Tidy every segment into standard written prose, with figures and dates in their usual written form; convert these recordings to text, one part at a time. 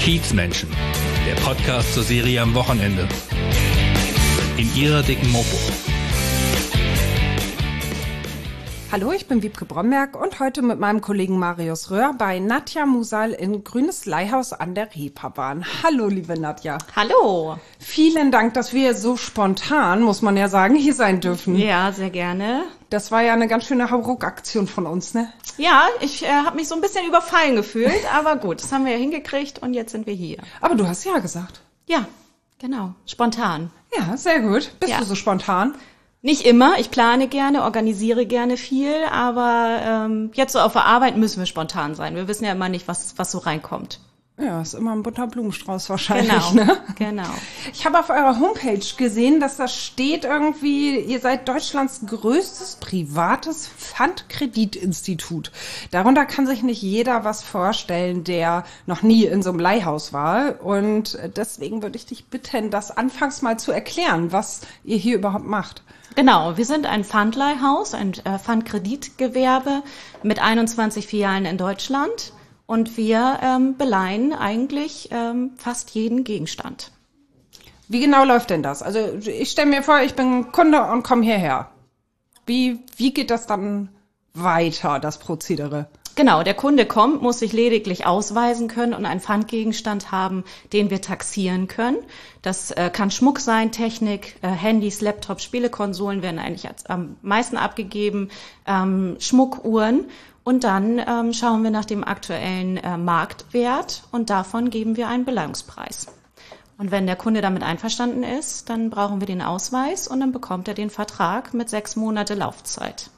Kiezmenschen, der Podcast zur Serie am Wochenende. In ihrer dicken Mopo. Hallo, ich bin Wiebke Bromberg und heute mit meinem Kollegen Marius Röhr bei Nadja Musal in Grünes Leihhaus an der Reeperbahn. Hallo, liebe Nadja. Hallo. Vielen Dank, dass wir so spontan, muss man ja sagen, hier sein dürfen. Ja, sehr gerne. Das war ja eine ganz schöne Hauruck-Aktion von uns, ne? Ja, ich habe mich so ein bisschen überfallen gefühlt, aber gut, das haben wir ja hingekriegt und jetzt sind wir hier. Aber du hast ja gesagt. Ja, genau, spontan. Ja, sehr gut. Bist du so spontan? Nicht immer, ich plane gerne, organisiere gerne viel, aber jetzt so auf der Arbeit müssen wir spontan sein. Wir wissen ja immer nicht, was so reinkommt. Ja, ist immer ein bunter Blumenstrauß wahrscheinlich, genau, ne? Genau. Ich habe auf eurer Homepage gesehen, dass da steht irgendwie, ihr seid Deutschlands größtes privates Pfandkreditinstitut. Darunter kann sich nicht jeder was vorstellen, der noch nie in so einem Leihhaus war. Und deswegen würde ich dich bitten, das anfangs mal zu erklären, was ihr hier überhaupt macht. Genau, wir sind ein Pfandleihhaus, ein Pfandkreditgewerbe mit 21 Filialen in Deutschland und wir beleihen eigentlich fast jeden Gegenstand. Wie genau läuft denn das? Also ich stelle mir vor, ich bin Kunde und komme hierher. Wie geht das dann weiter, das Prozedere? Genau, der Kunde kommt, muss sich lediglich ausweisen können und einen Pfandgegenstand haben, den wir taxieren können. Das kann Schmuck sein, Technik, Handys, Laptops, Spielekonsolen werden eigentlich am meisten abgegeben, Schmuckuhren. Und dann schauen wir nach dem aktuellen Marktwert und davon geben wir einen Beleihungspreis. Und wenn der Kunde damit einverstanden ist, dann brauchen wir den Ausweis und dann bekommt er den Vertrag mit 6 Monate Laufzeit.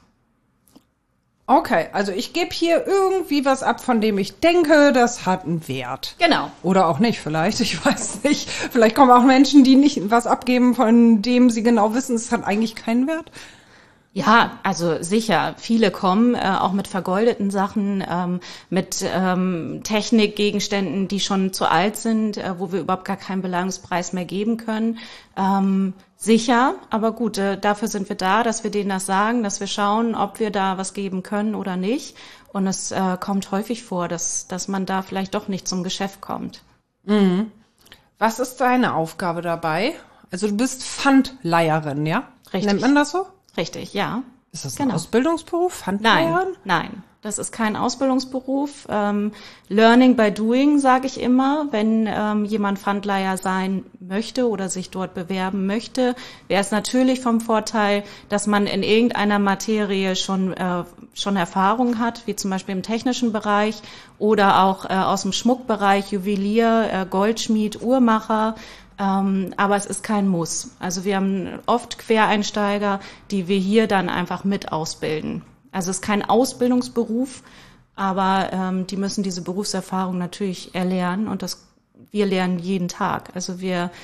Okay, also ich gebe hier irgendwie was ab, von dem ich denke, das hat einen Wert. Genau. Oder auch nicht vielleicht, ich weiß nicht. Vielleicht kommen auch Menschen, die nicht was abgeben, von dem sie genau wissen, es hat eigentlich keinen Wert. Ja, also sicher. Viele kommen auch mit vergoldeten Sachen, mit Technikgegenständen, die schon zu alt sind, wo wir überhaupt gar keinen Beleihungspreis mehr geben können. Sicher, aber gut, dafür sind wir da, dass wir denen das sagen, dass wir schauen, ob wir da was geben können oder nicht. Und es kommt häufig vor, dass man da vielleicht doch nicht zum Geschäft kommt. Mhm. Was ist deine Aufgabe dabei? Also du bist Pfandleiherin, ja? Richtig. Nennt man das so? Richtig, ja. Ist das ein Ausbildungsberuf, Pfandleiherin? Nein, das ist kein Ausbildungsberuf. Learning by doing, sage ich immer. Wenn jemand Pfandleiher sein möchte oder sich dort bewerben möchte, wäre es natürlich vom Vorteil, dass man in irgendeiner Materie schon Erfahrung hat, wie zum Beispiel im technischen Bereich oder auch aus dem Schmuckbereich, Juwelier, Goldschmied, Uhrmacher. Aber es ist kein Muss. Also wir haben oft Quereinsteiger, die wir hier dann einfach mit ausbilden. Also es ist kein Ausbildungsberuf, aber die müssen diese Berufserfahrung natürlich erlernen und wir lernen jeden Tag. Also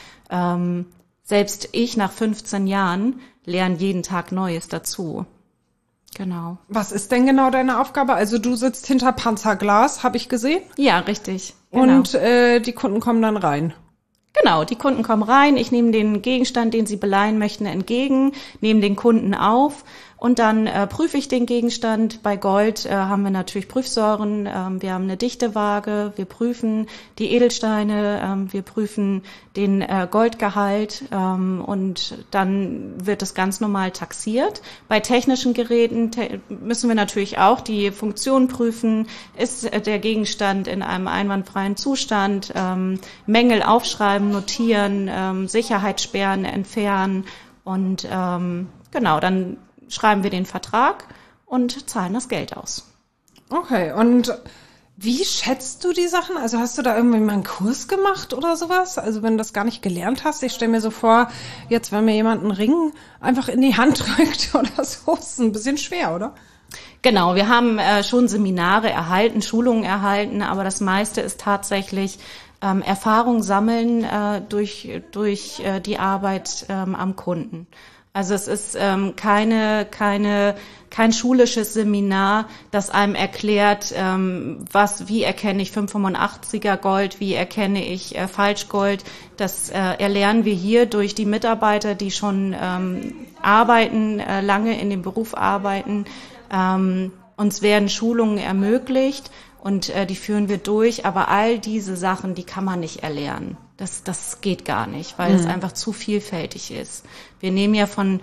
selbst ich nach 15 Jahren lerne jeden Tag Neues dazu. Genau. Was ist denn genau deine Aufgabe? Also du sitzt hinter Panzerglas, habe ich gesehen. Ja, richtig. Genau. Und die Kunden kommen dann rein. Genau, die Kunden kommen rein, ich nehme den Gegenstand, den sie beleihen möchten, entgegen, nehme den Kunden auf und dann prüfe ich den Gegenstand. Bei Gold haben wir natürlich Prüfsäuren, wir haben eine Dichtewaage, wir prüfen die Edelsteine, wir prüfen den Goldgehalt und dann wird es ganz normal taxiert. Bei technischen Geräten müssen wir natürlich auch die Funktion prüfen, ist der Gegenstand in einem einwandfreien Zustand, Mängel aufschreiben, notieren, Sicherheitssperren entfernen und genau, dann schreiben wir den Vertrag und zahlen das Geld aus. Okay, und wie schätzt du die Sachen? Also hast du da irgendwie mal einen Kurs gemacht oder sowas? Also wenn du das gar nicht gelernt hast, ich stelle mir so vor, jetzt wenn mir jemand einen Ring einfach in die Hand drückt oder so, ist ein bisschen schwer, oder? Genau, wir haben schon Seminare erhalten, Schulungen erhalten, aber das meiste ist tatsächlich Erfahrung sammeln durch die Arbeit am Kunden. Also es ist kein schulisches Seminar, das einem erklärt, wie erkenne ich 585er Gold, wie erkenne ich Falschgold. Das erlernen wir hier durch die Mitarbeiter, die schon arbeiten, lange in dem Beruf arbeiten. Uns werden Schulungen ermöglicht und die führen wir durch. Aber all diese Sachen, die kann man nicht erlernen. Das geht gar nicht, weil es einfach zu vielfältig ist. Wir nehmen ja von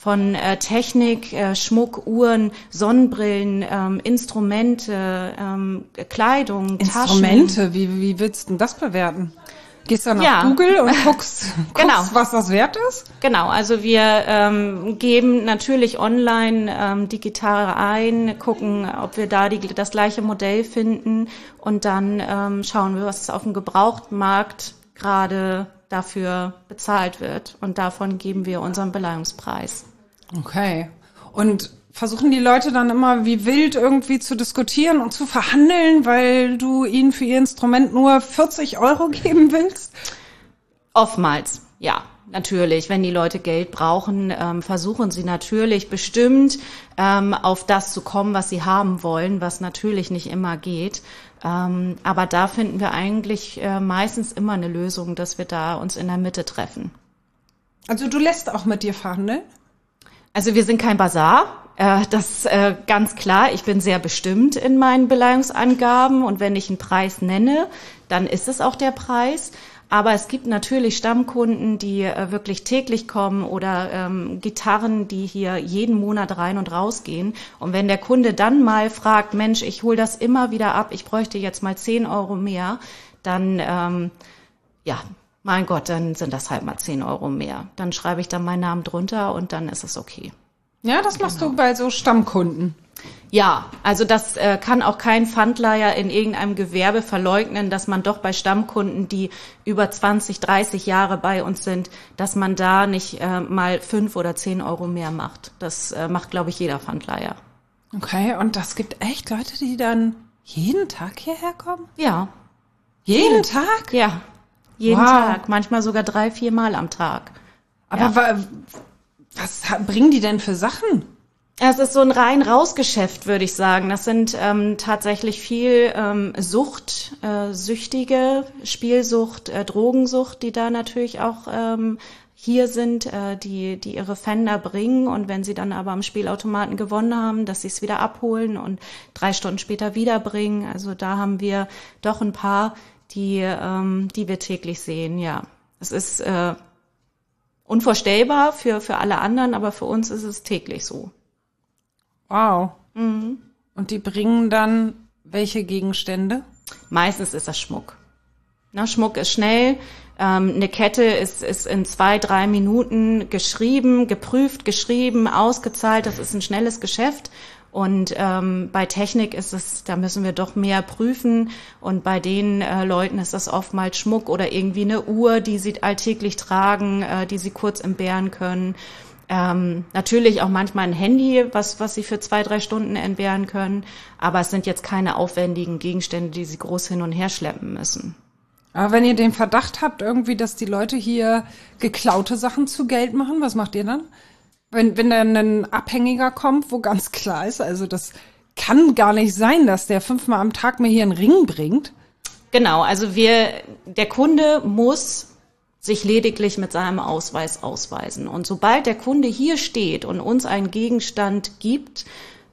Technik, Schmuck, Uhren, Sonnenbrillen, Instrumente, Kleidung, Instrumente, Taschen. wie willst du denn das bewerten? Gehst dann auf Ja. Google und guckst, Genau. was das wert ist? Genau, also wir geben natürlich online die Gitarre ein, gucken, ob wir da das gleiche Modell finden und dann schauen wir, was auf dem Gebrauchtmarkt gerade dafür bezahlt wird. Und davon geben wir unseren Beleihungspreis. Okay. Und versuchen die Leute dann immer wie wild irgendwie zu diskutieren und zu verhandeln, weil du ihnen für ihr Instrument nur 40 € geben willst? Oftmals, ja, natürlich. Wenn die Leute Geld brauchen, versuchen sie natürlich bestimmt auf das zu kommen, was sie haben wollen, was natürlich nicht immer geht. Aber da finden wir eigentlich meistens immer eine Lösung, dass wir da uns in der Mitte treffen. Also du lässt auch mit dir verhandeln? Also wir sind kein Basar, das ganz klar. Ich bin sehr bestimmt in meinen Beleihungsangaben und wenn ich einen Preis nenne, dann ist es auch der Preis. Aber es gibt natürlich Stammkunden, die wirklich täglich kommen oder Gitarren, die hier jeden Monat rein und raus gehen. Und wenn der Kunde dann mal fragt, Mensch, ich hole das immer wieder ab, ich bräuchte jetzt mal 10 € mehr, dann mein Gott, dann sind das halt mal 10 € mehr. Dann schreibe ich dann meinen Namen drunter und dann ist es okay. Ja, das machst du bei so Stammkunden. Ja, also das kann auch kein Pfandleiher in irgendeinem Gewerbe verleugnen, dass man doch bei Stammkunden, die über 20, 30 Jahre bei uns sind, dass man da nicht mal 5 oder 10 € mehr macht. Das macht, glaube ich, jeder Pfandleiher. Okay, und das gibt echt Leute, die dann jeden Tag hierher kommen? Ja. Jeden Tag? Ja. Jeden Tag, manchmal sogar 3, 4 Mal am Tag. Aber was bringen die denn für Sachen? Es ist so ein rein-raus-Geschäft, würde ich sagen. Das sind tatsächlich viel Süchtige, Spielsucht, Drogensucht, die da natürlich auch hier sind, die ihre Pfänder bringen. Und wenn sie dann aber am Spielautomaten gewonnen haben, dass sie es wieder abholen und 3 Stunden später wiederbringen. Also da haben wir doch ein paar, die wir täglich sehen, ja. Es ist unvorstellbar für alle anderen, aber für uns ist es täglich so. Wow. Mhm. Und die bringen dann welche Gegenstände? Meistens ist das Schmuck. Na, Schmuck ist schnell. Eine Kette ist in 2, 3 Minuten geprüft, geschrieben, ausgezahlt. Das ist ein schnelles Geschäft. Und bei Technik da müssen wir doch mehr prüfen. Und bei den Leuten ist das oftmals Schmuck oder irgendwie eine Uhr, die sie alltäglich tragen, die sie kurz entbehren können. Natürlich auch manchmal ein Handy, was sie für 2, 3 Stunden entbehren können. Aber es sind jetzt keine aufwendigen Gegenstände, die sie groß hin und her schleppen müssen. Aber wenn ihr den Verdacht habt, irgendwie, dass die Leute hier geklaute Sachen zu Geld machen, was macht ihr dann? Wenn dann ein Abhängiger kommt, wo ganz klar ist, also das kann gar nicht sein, dass der 5-mal am Tag mir hier einen Ring bringt. Genau, also der Kunde muss sich lediglich mit seinem Ausweis ausweisen. Und sobald der Kunde hier steht und uns einen Gegenstand gibt,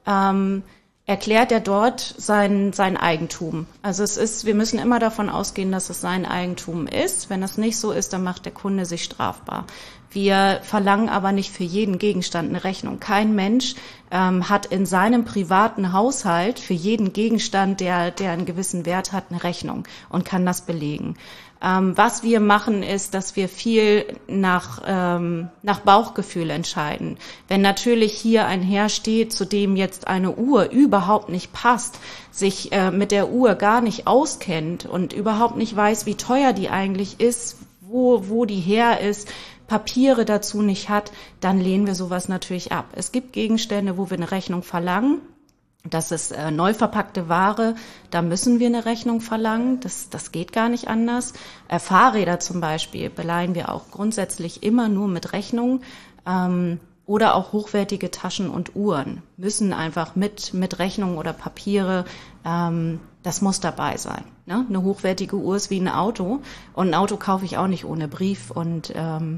erklärt er dort sein Eigentum. Also wir müssen immer davon ausgehen, dass es sein Eigentum ist. Wenn das nicht so ist, dann macht der Kunde sich strafbar. Wir verlangen aber nicht für jeden Gegenstand eine Rechnung. Kein Mensch hat in seinem privaten Haushalt für jeden Gegenstand, der einen gewissen Wert hat, eine Rechnung und kann das belegen. Was wir machen, ist, dass wir viel nach Bauchgefühl entscheiden. Wenn natürlich hier ein Herr steht, zu dem jetzt eine Uhr überhaupt nicht passt, sich mit der Uhr gar nicht auskennt und überhaupt nicht weiß, wie teuer die eigentlich ist, wo die her ist, Papiere dazu nicht hat, dann lehnen wir sowas natürlich ab. Es gibt Gegenstände, wo wir eine Rechnung verlangen. Das ist neu verpackte Ware, da müssen wir eine Rechnung verlangen, das geht gar nicht anders. Fahrräder zum Beispiel beleihen wir auch grundsätzlich immer nur mit Rechnung oder auch hochwertige Taschen und Uhren müssen einfach mit Rechnung oder Papiere, das muss dabei sein. Ne? Eine hochwertige Uhr ist wie ein Auto und ein Auto kaufe ich auch nicht ohne Brief und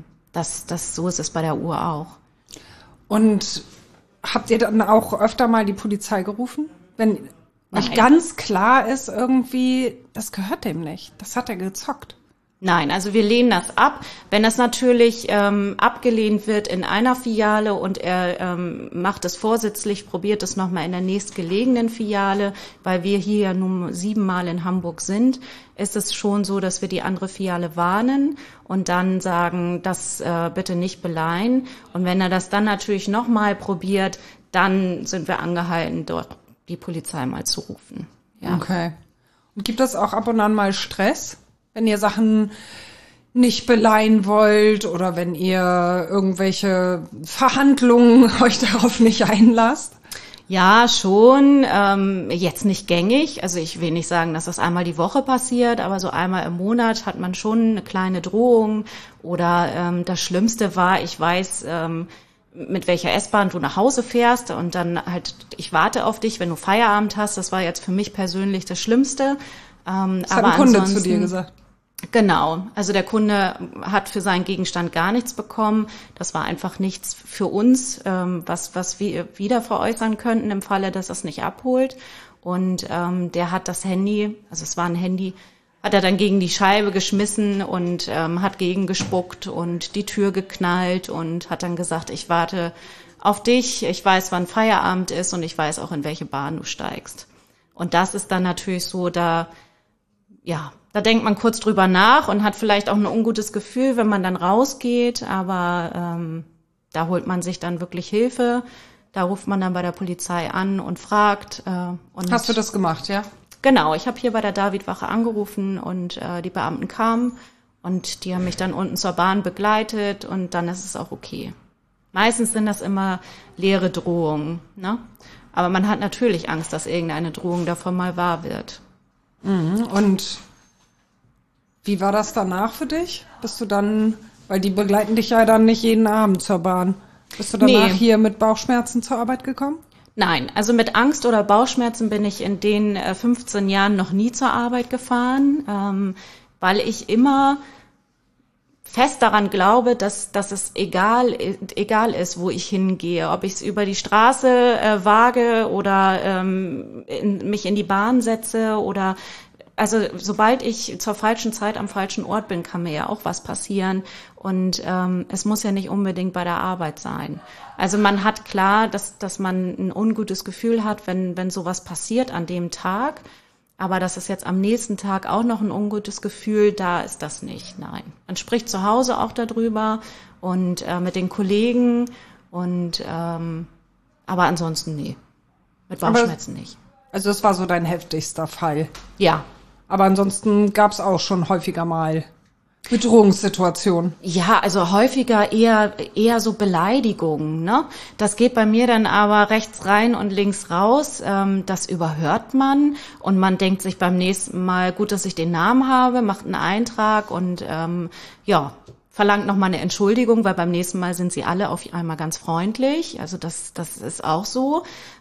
so ist es bei der Uhr auch. Und habt ihr dann auch öfter mal die Polizei gerufen? Euch ganz klar ist irgendwie, das gehört dem nicht. Das hat er gezockt. Nein, also wir lehnen das ab. Wenn das natürlich abgelehnt wird in einer Filiale und er macht es vorsätzlich, probiert es nochmal in der nächstgelegenen Filiale, weil wir hier ja nun 7-mal in Hamburg sind, ist es schon so, dass wir die andere Filiale warnen und dann sagen, das bitte nicht beleihen. Und wenn er das dann natürlich nochmal probiert, dann sind wir angehalten, dort die Polizei mal zu rufen. Ja. Okay. Und gibt es auch ab und an mal Stress, wenn ihr Sachen nicht beleihen wollt oder wenn ihr irgendwelche Verhandlungen euch darauf nicht einlasst? Ja, schon. Jetzt nicht gängig. Also ich will nicht sagen, dass das einmal die Woche passiert, aber so einmal im Monat hat man schon eine kleine Drohung. Oder das Schlimmste war, ich weiß, mit welcher S-Bahn du nach Hause fährst und dann halt, ich warte auf dich, wenn du Feierabend hast. Das war jetzt für mich persönlich das Schlimmste. Das hat ein Kunde zu dir gesagt. Genau, also der Kunde hat für seinen Gegenstand gar nichts bekommen. Das war einfach nichts für uns, was wir wieder veräußern könnten im Falle, dass er es nicht abholt. Und der hat das Handy, also es war ein Handy, hat er dann gegen die Scheibe geschmissen und hat gegengespuckt und die Tür geknallt und hat dann gesagt, ich warte auf dich, ich weiß, wann Feierabend ist und ich weiß auch, in welche Bahn du steigst. Und das ist dann natürlich so, da denkt man kurz drüber nach und hat vielleicht auch ein ungutes Gefühl, wenn man dann rausgeht, aber da holt man sich dann wirklich Hilfe. Da ruft man dann bei der Polizei an und fragt. Und hast du das gemacht, ja? Genau, ich habe hier bei der Davidwache angerufen und die Beamten kamen und die haben mich dann unten zur Bahn begleitet und dann ist es auch okay. Meistens sind das immer leere Drohungen, ne? Aber man hat natürlich Angst, dass irgendeine Drohung davon mal wahr wird. Und wie war das danach für dich? Bist du dann, weil die begleiten dich ja dann nicht jeden Abend zur Bahn, bist du danach hier mit Bauchschmerzen zur Arbeit gekommen? Nein, also mit Angst oder Bauchschmerzen bin ich in den 15 Jahren noch nie zur Arbeit gefahren, weil ich immer fest daran glaube, dass es egal ist, wo ich hingehe, ob ich es über die Straße wage oder mich in die Bahn setze oder also sobald ich zur falschen Zeit am falschen Ort bin, kann mir ja auch was passieren und es muss ja nicht unbedingt bei der Arbeit sein. Also man hat klar, dass man ein ungutes Gefühl hat, wenn sowas passiert an dem Tag, aber das ist jetzt am nächsten Tag auch noch ein ungutes Gefühl, da ist das nicht, nein. Man spricht zu Hause auch darüber und mit den Kollegen und aber ansonsten nee, mit Bauchschmerzen nicht. Also das war so dein heftigster Fall? Ja. Aber ansonsten gab es auch schon häufiger mal Bedrohungssituationen. Ja, also häufiger eher so Beleidigungen, ne? Das geht bei mir dann aber rechts rein und links raus. Das überhört man und man denkt sich beim nächsten Mal, gut, dass ich den Namen habe, macht einen Eintrag und verlangt nochmal eine Entschuldigung, weil beim nächsten Mal sind sie alle auf einmal ganz freundlich. Also das ist auch so.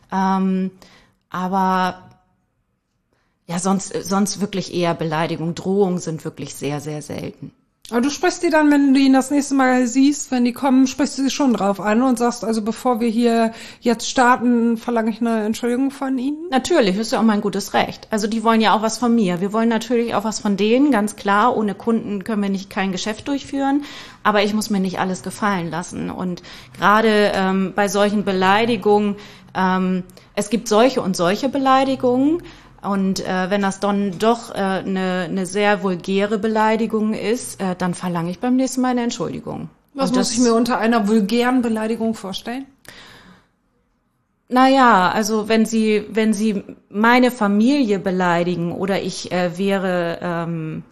Aber ja, sonst wirklich eher Beleidigung. Drohungen sind wirklich sehr, sehr selten. Aber du sprichst die dann, wenn du ihn das nächste Mal siehst, wenn die kommen, sprichst du sie schon drauf an und sagst, also bevor wir hier jetzt starten, verlange ich eine Entschuldigung von ihnen? Natürlich, ist ja auch mein gutes Recht. Also die wollen ja auch was von mir. Wir wollen natürlich auch was von denen, ganz klar. Ohne Kunden können wir kein Geschäft durchführen. Aber ich muss mir nicht alles gefallen lassen. Und gerade bei solchen Beleidigungen, es gibt solche und solche Beleidigungen. Und wenn das dann doch eine sehr vulgäre Beleidigung ist, dann verlange ich beim nächsten Mal eine Entschuldigung. Was muss ich mir unter einer vulgären Beleidigung vorstellen? Naja, also wenn Sie meine Familie beleidigen oder ich wäre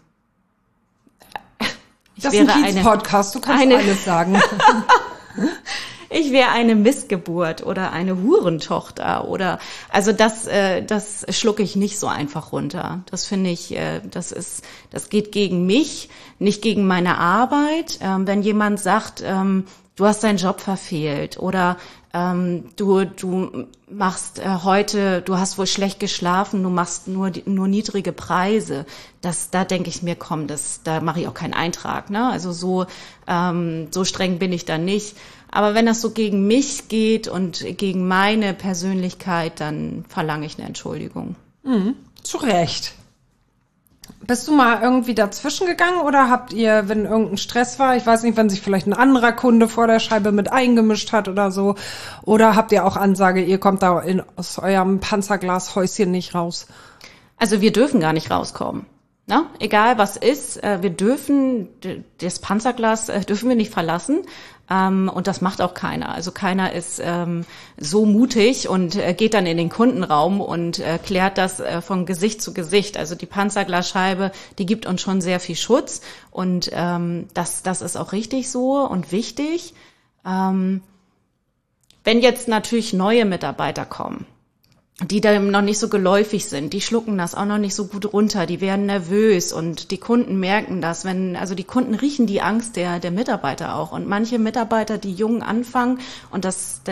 das ist ein Kiez-Podcast, du kannst alles sagen. Ich wäre eine Missgeburt oder eine Hurentochter oder also das schlucke ich nicht so einfach runter. Das finde ich, das geht gegen mich, nicht gegen meine Arbeit. Wenn jemand sagt, du hast deinen Job verfehlt oder du machst heute, du hast wohl schlecht geschlafen, du machst nur niedrige Preise. Da denke ich mir, komm, da mache ich auch keinen Eintrag, ne? Also so streng bin ich da nicht. Aber wenn das so gegen mich geht und gegen meine Persönlichkeit, dann verlange ich eine Entschuldigung. Zu Recht. Bist du mal irgendwie dazwischen gegangen oder habt ihr, wenn irgendein Stress war, ich weiß nicht, wenn sich vielleicht ein anderer Kunde vor der Scheibe mit eingemischt hat oder so, oder habt ihr auch Ansage, ihr kommt da aus eurem Panzerglashäuschen nicht raus? Also wir dürfen gar nicht rauskommen. Ne? Egal was ist, wir dürfen, das Panzerglas dürfen wir nicht verlassen. Und das macht auch keiner. Also keiner ist so mutig und geht dann in den Kundenraum und klärt das von Gesicht zu Gesicht. Also die Panzerglasscheibe, die gibt uns schon sehr viel Schutz und das ist auch richtig so und wichtig. Wenn jetzt natürlich neue Mitarbeiter kommen, die da noch nicht so geläufig sind, die schlucken das auch noch nicht so gut runter, die werden nervös und die Kunden merken das, also die Kunden riechen die Angst der Mitarbeiter auch und manche Mitarbeiter, die jung anfangen und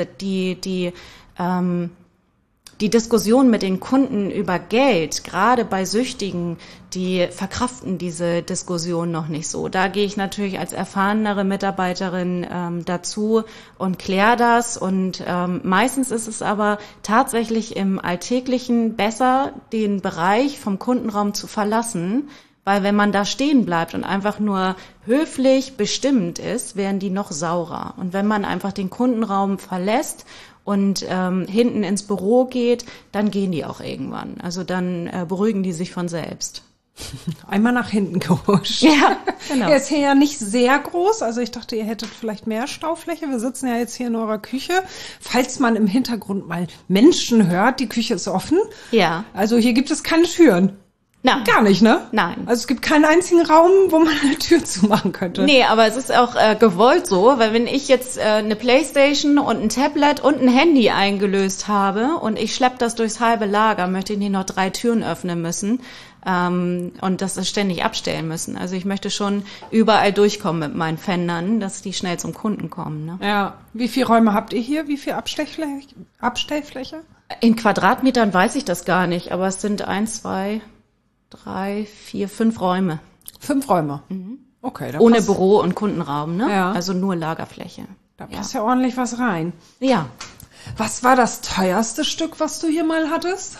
die Diskussion mit den Kunden über Geld, gerade bei Süchtigen, die verkraften diese Diskussion noch nicht so. Da gehe ich natürlich als erfahrenere Mitarbeiterin dazu und kläre das. Und meistens ist es aber tatsächlich im Alltäglichen besser, den Bereich vom Kundenraum zu verlassen, weil wenn man da stehen bleibt und einfach nur höflich bestimmend ist, werden die noch saurer. Und wenn man einfach den Kundenraum verlässt und hinten ins Büro geht, dann gehen die auch irgendwann. Also dann beruhigen die sich von selbst. Einmal nach hinten gehuscht. Ja, genau. Er ist hier ja nicht sehr groß, also ich dachte, ihr hättet vielleicht mehr Staufläche. Wir sitzen ja jetzt hier in eurer Küche. Falls man im Hintergrund mal Menschen hört, die Küche ist offen. Ja. Also hier gibt es keine Türen. Nein. Gar nicht, ne? Nein. Also es gibt keinen einzigen Raum, wo man eine Tür zumachen könnte. Nee, aber es ist auch gewollt so, weil wenn ich jetzt eine Playstation und ein Tablet und ein Handy eingelöst habe und ich schleppe das durchs halbe Lager, möchte ich nicht noch 3 Türen öffnen müssen und das ständig abstellen müssen. Also ich möchte schon überall durchkommen mit meinen Fendern, dass die schnell zum Kunden kommen. Ne? Ja. Wie viele Räume habt ihr hier? Wie viel Abstellfläche? In Quadratmetern weiß ich das gar nicht, aber es sind 1, 2, 3, 4, 5 Räume. 5 Räume? Mhm. Okay. Ohne Büro und Kundenraum, ne? Ja. Also nur Lagerfläche. Da passt ja ordentlich was rein. Ja. Was war das teuerste Stück, was du hier mal hattest?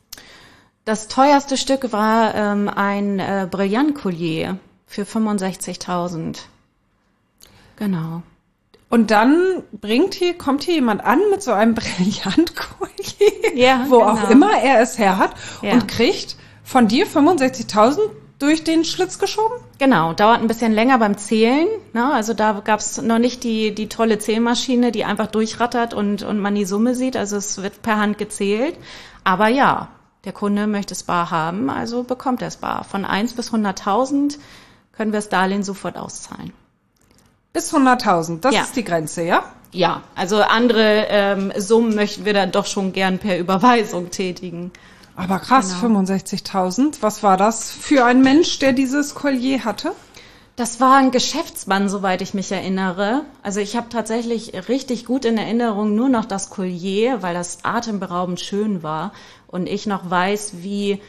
Das teuerste Stück war ein Brillant-Collier für 65.000. Genau. Und dann kommt hier jemand an mit so einem Brillant-Collier, ja, wo genau. auch immer er es her hat, ja. Und kriegt von dir 65.000 durch den Schlitz geschoben? Genau, dauert ein bisschen länger beim Zählen. Ne? Also da gab's noch nicht die tolle Zählmaschine, die einfach durchrattert und man die Summe sieht. Also es wird per Hand gezählt. Aber ja, der Kunde möchte es bar haben, also bekommt er es bar. Von 1 bis 100.000 können wir das Darlehen sofort auszahlen. Bis 100.000, das Ja. ist die Grenze, ja? Ja, also andere Summen möchten wir dann doch schon gern per Überweisung tätigen. Aber krass, Genau. 65.000. Was war das für ein Mensch, der dieses Collier hatte? Das war ein Geschäftsmann, soweit ich mich erinnere. Also ich habe tatsächlich richtig gut in Erinnerung nur noch das Collier, weil das atemberaubend schön war und ich noch weiß, wie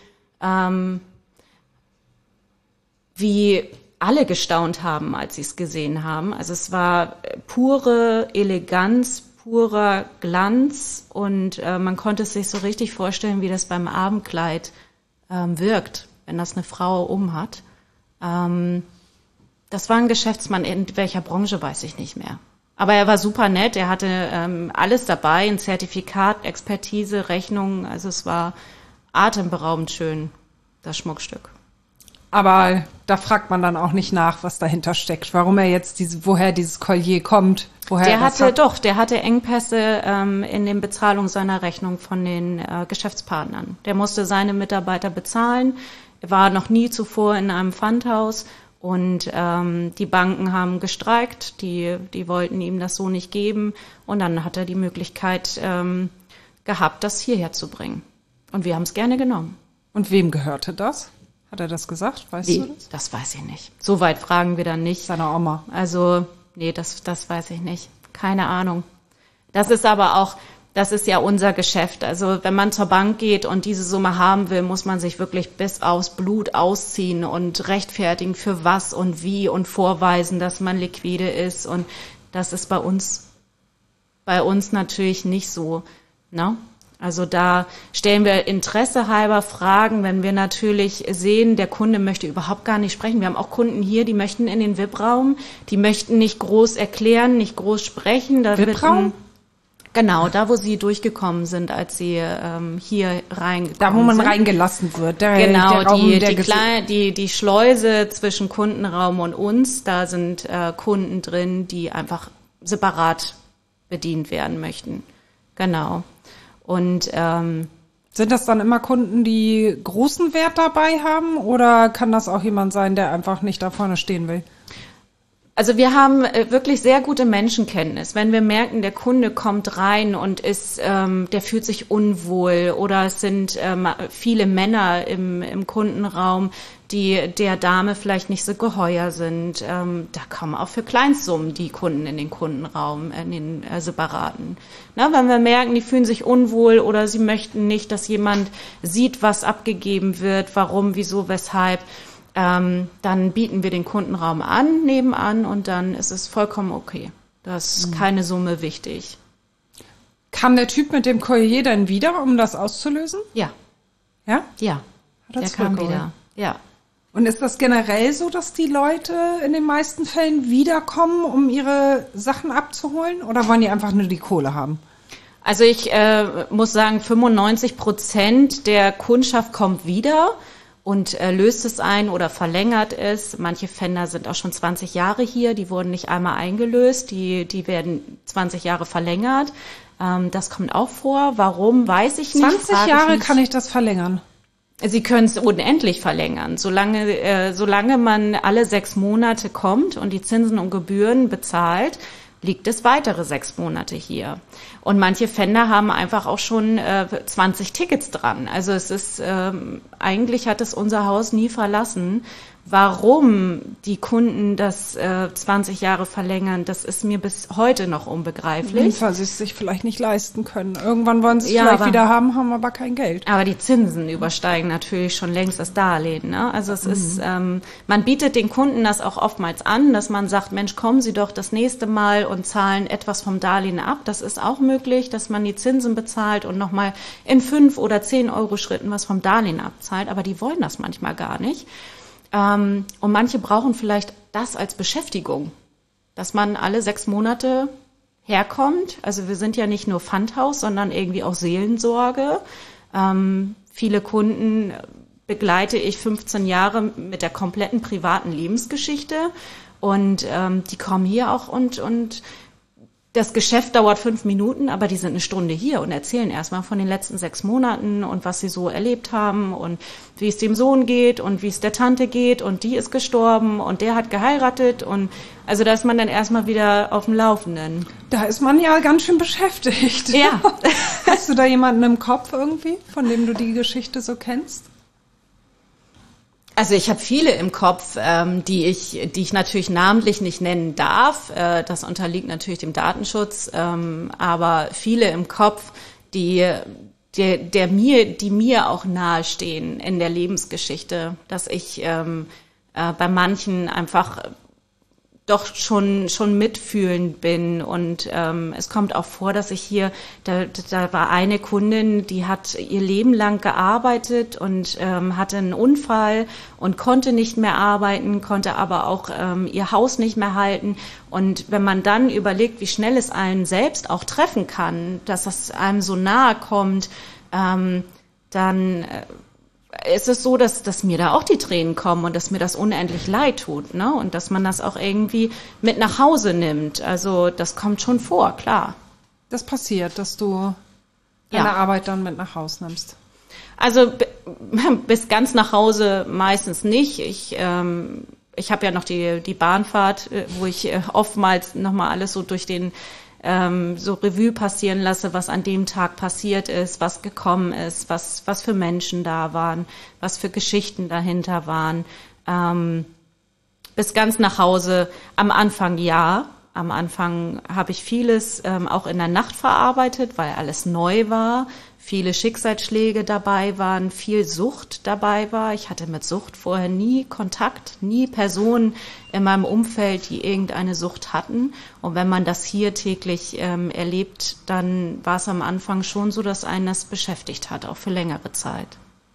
alle gestaunt haben, als sie es gesehen haben. Also es war pure Eleganz, purer Glanz und man konnte es sich so richtig vorstellen, wie das beim Abendkleid wirkt, wenn das eine Frau umhat. Das war ein Geschäftsmann, in welcher Branche weiß ich nicht mehr. Aber er war super nett, er hatte alles dabei, ein Zertifikat, Expertise, Rechnung, also es war atemberaubend schön, das Schmuckstück. Aber da fragt man dann auch nicht nach, was dahinter steckt, warum er jetzt woher dieses Collier kommt, woher Der er das hatte hat. der hatte Engpässe in den Bezahlung seiner Rechnung von den Geschäftspartnern. Der musste seine Mitarbeiter bezahlen. Er war noch nie zuvor in einem Pfandhaus und die Banken haben gestreikt. Die wollten ihm das so nicht geben und dann hat er die Möglichkeit gehabt, das hierher zu bringen. Und wir haben es gerne genommen. Und wem gehörte das? Hat er das gesagt? Weißt du das? Das weiß ich nicht. So weit fragen wir dann nicht. Seiner Oma. Also, nee, das weiß ich nicht. Keine Ahnung. Das ist aber auch, das ist ja unser Geschäft. Also, wenn man zur Bank geht und diese Summe haben will, muss man sich wirklich bis aufs Blut ausziehen und rechtfertigen für was und wie und vorweisen, dass man liquide ist. Und das ist bei uns natürlich nicht so, ne? Also da stellen wir interessehalber Fragen, wenn wir natürlich sehen, der Kunde möchte überhaupt gar nicht sprechen. Wir haben auch Kunden hier, die möchten in den VIP-Raum, die möchten nicht groß erklären, nicht groß sprechen. VIP-Raum? Genau, da wo sie durchgekommen sind, als sie hier reingekommen sind. Da wo man reingelassen wird. Genau, die Schleuse zwischen Kundenraum und uns, da sind Kunden drin, die einfach separat bedient werden möchten. Genau. Und sind das dann immer Kunden, die großen Wert dabei haben, oder kann das auch jemand sein, der einfach nicht da vorne stehen will? Also wir haben wirklich sehr gute Menschenkenntnis. Wenn wir merken, der Kunde kommt rein und der fühlt sich unwohl, oder es sind viele Männer im Kundenraum, die der Dame vielleicht nicht so geheuer sind, da kommen auch für Kleinstsummen die Kunden in den Kundenraum, in den separaten. Na, wenn wir merken, die fühlen sich unwohl oder sie möchten nicht, dass jemand sieht, was abgegeben wird, warum, wieso, weshalb, dann bieten wir den Kundenraum an, nebenan, und dann ist es vollkommen okay. Das ist keine Summe wichtig. Kam der Typ mit dem Collier dann wieder, um das auszulösen? Ja. Ja? Ja, der kam wieder. Ja. Und ist das generell so, dass die Leute in den meisten Fällen wiederkommen, um ihre Sachen abzuholen? Oder wollen die einfach nur die Kohle haben? Also ich muss sagen, 95% der Kundschaft kommt wieder und löst es ein oder verlängert es. Manche Pfänder sind auch schon 20 Jahre hier, die wurden nicht einmal eingelöst, die werden 20 Jahre verlängert. Das kommt auch vor. Warum, weiß ich nicht. 20 Jahre kann ich das verlängern? Sie können es unendlich verlängern. Solange man alle 6 Monate kommt und die Zinsen und Gebühren bezahlt, liegt es weitere 6 Monate hier. Und manche Pfänder haben einfach auch schon 20 Tickets dran. Also es ist, eigentlich hat es unser Haus nie verlassen. Warum die Kunden das 20 Jahre verlängern, das ist mir bis heute noch unbegreiflich. Weil sie es sich vielleicht nicht leisten können. Irgendwann wollen sie es vielleicht wieder haben aber kein Geld. Aber die Zinsen übersteigen natürlich schon längst das Darlehen. Ne? Also es ist, man bietet den Kunden das auch oftmals an, dass man sagt, Mensch, kommen Sie doch das nächste Mal und zahlen etwas vom Darlehen ab. Das ist auch möglich, dass man die Zinsen bezahlt und nochmal in 5 oder 10 Euro Schritten was vom Darlehen abzahlt. Aber die wollen das manchmal gar nicht. Und manche brauchen vielleicht das als Beschäftigung, dass man alle 6 Monate herkommt. Also wir sind ja nicht nur Pfandhaus, sondern irgendwie auch Seelensorge. Viele Kunden begleite ich 15 Jahre mit der kompletten privaten Lebensgeschichte, und die kommen hier auch und das Geschäft dauert 5 Minuten, aber die sind 1 Stunde hier und erzählen erstmal von den letzten 6 Monaten und was sie so erlebt haben und wie es dem Sohn geht und wie es der Tante geht, und die ist gestorben und der hat geheiratet, und also da ist man dann erstmal wieder auf dem Laufenden. Da ist man ja ganz schön beschäftigt. Ja. Hast du da jemanden im Kopf irgendwie, von dem du die Geschichte so kennst? Also ich habe viele im Kopf, die ich natürlich namentlich nicht nennen darf. Das unterliegt natürlich dem Datenschutz, aber viele im Kopf, die mir auch nahestehen in der Lebensgeschichte, dass ich bei manchen einfach doch schon mitfühlend bin, und es kommt auch vor, dass ich hier, da war eine Kundin, die hat ihr Leben lang gearbeitet und hatte einen Unfall und konnte nicht mehr arbeiten, konnte aber auch ihr Haus nicht mehr halten, und wenn man dann überlegt, wie schnell es einen selbst auch treffen kann, dass das einem so nahe kommt, dann ist es so, dass mir da auch die Tränen kommen und dass mir das unendlich leid tut, ne? Und dass man das auch irgendwie mit nach Hause nimmt. Also das kommt schon vor, klar. Das passiert, dass du deine Arbeit dann mit nach Hause nimmst? Also bis ganz nach Hause meistens nicht. Ich habe ja noch die Bahnfahrt, wo ich oftmals nochmal alles so durch den so Revue passieren lasse, was an dem Tag passiert ist, was gekommen ist, was für Menschen da waren, was für Geschichten dahinter waren. Bis ganz nach Hause am Anfang ja. Am Anfang habe ich vieles auch in der Nacht verarbeitet, weil alles neu war. viele Schicksalsschläge dabei waren, viel Sucht dabei war. Ich hatte mit Sucht vorher nie Kontakt, nie Personen in meinem Umfeld, die irgendeine Sucht hatten. Und wenn man das hier täglich erlebt, dann war es am Anfang schon so, dass einen das beschäftigt hat, auch für längere Zeit.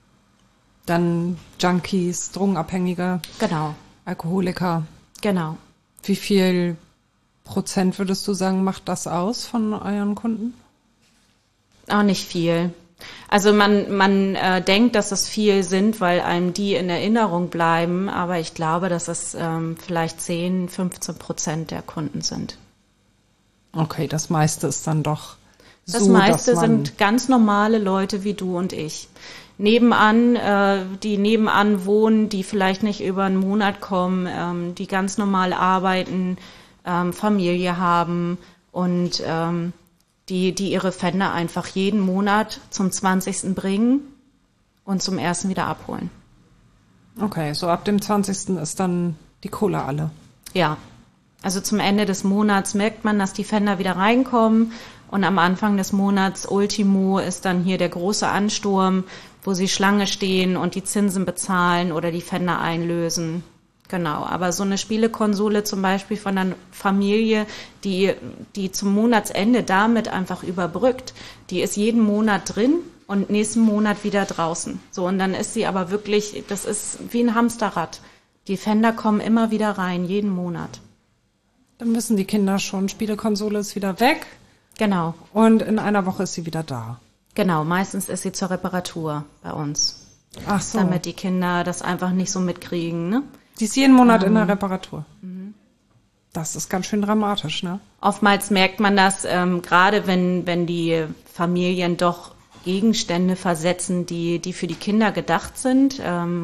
Dann Junkies, Drogenabhängige, Genau. Alkoholiker. Genau. Wie viel Prozent würdest du sagen, macht das aus von euren Kunden? Auch nicht viel. Also man denkt, dass es viel sind, weil einem die in Erinnerung bleiben, aber ich glaube, dass es vielleicht 10-15% der Kunden sind. Okay, das meiste ist dann doch so, Das meiste dass man sind ganz normale Leute wie du und ich. Nebenan, die nebenan wohnen, die vielleicht nicht über einen Monat kommen, die ganz normal arbeiten, Familie haben und die ihre Pfänder einfach jeden Monat zum 20. bringen und zum 1. wieder abholen. Okay, so ab dem 20. ist dann die Kohle alle. Ja, also zum Ende des Monats merkt man, dass die Pfänder wieder reinkommen und am Anfang des Monats Ultimo ist dann hier der große Ansturm, wo sie Schlange stehen und die Zinsen bezahlen oder die Pfänder einlösen. Genau, aber so eine Spielekonsole zum Beispiel von einer Familie, die zum Monatsende damit einfach überbrückt, die ist jeden Monat drin und nächsten Monat wieder draußen. So, und dann ist sie aber wirklich, das ist wie ein Hamsterrad. Die Pfänder kommen immer wieder rein, jeden Monat. Dann wissen die Kinder schon, Spielekonsole ist wieder weg. Genau. Und in einer Woche ist sie wieder da. Genau, meistens ist sie zur Reparatur bei uns. Ach so. Damit die Kinder das einfach nicht so mitkriegen, ne? Die ist jeden Monat in der Reparatur. Das ist ganz schön dramatisch, ne? Oftmals merkt man das, gerade wenn die Familien doch Gegenstände versetzen, die für die Kinder gedacht sind.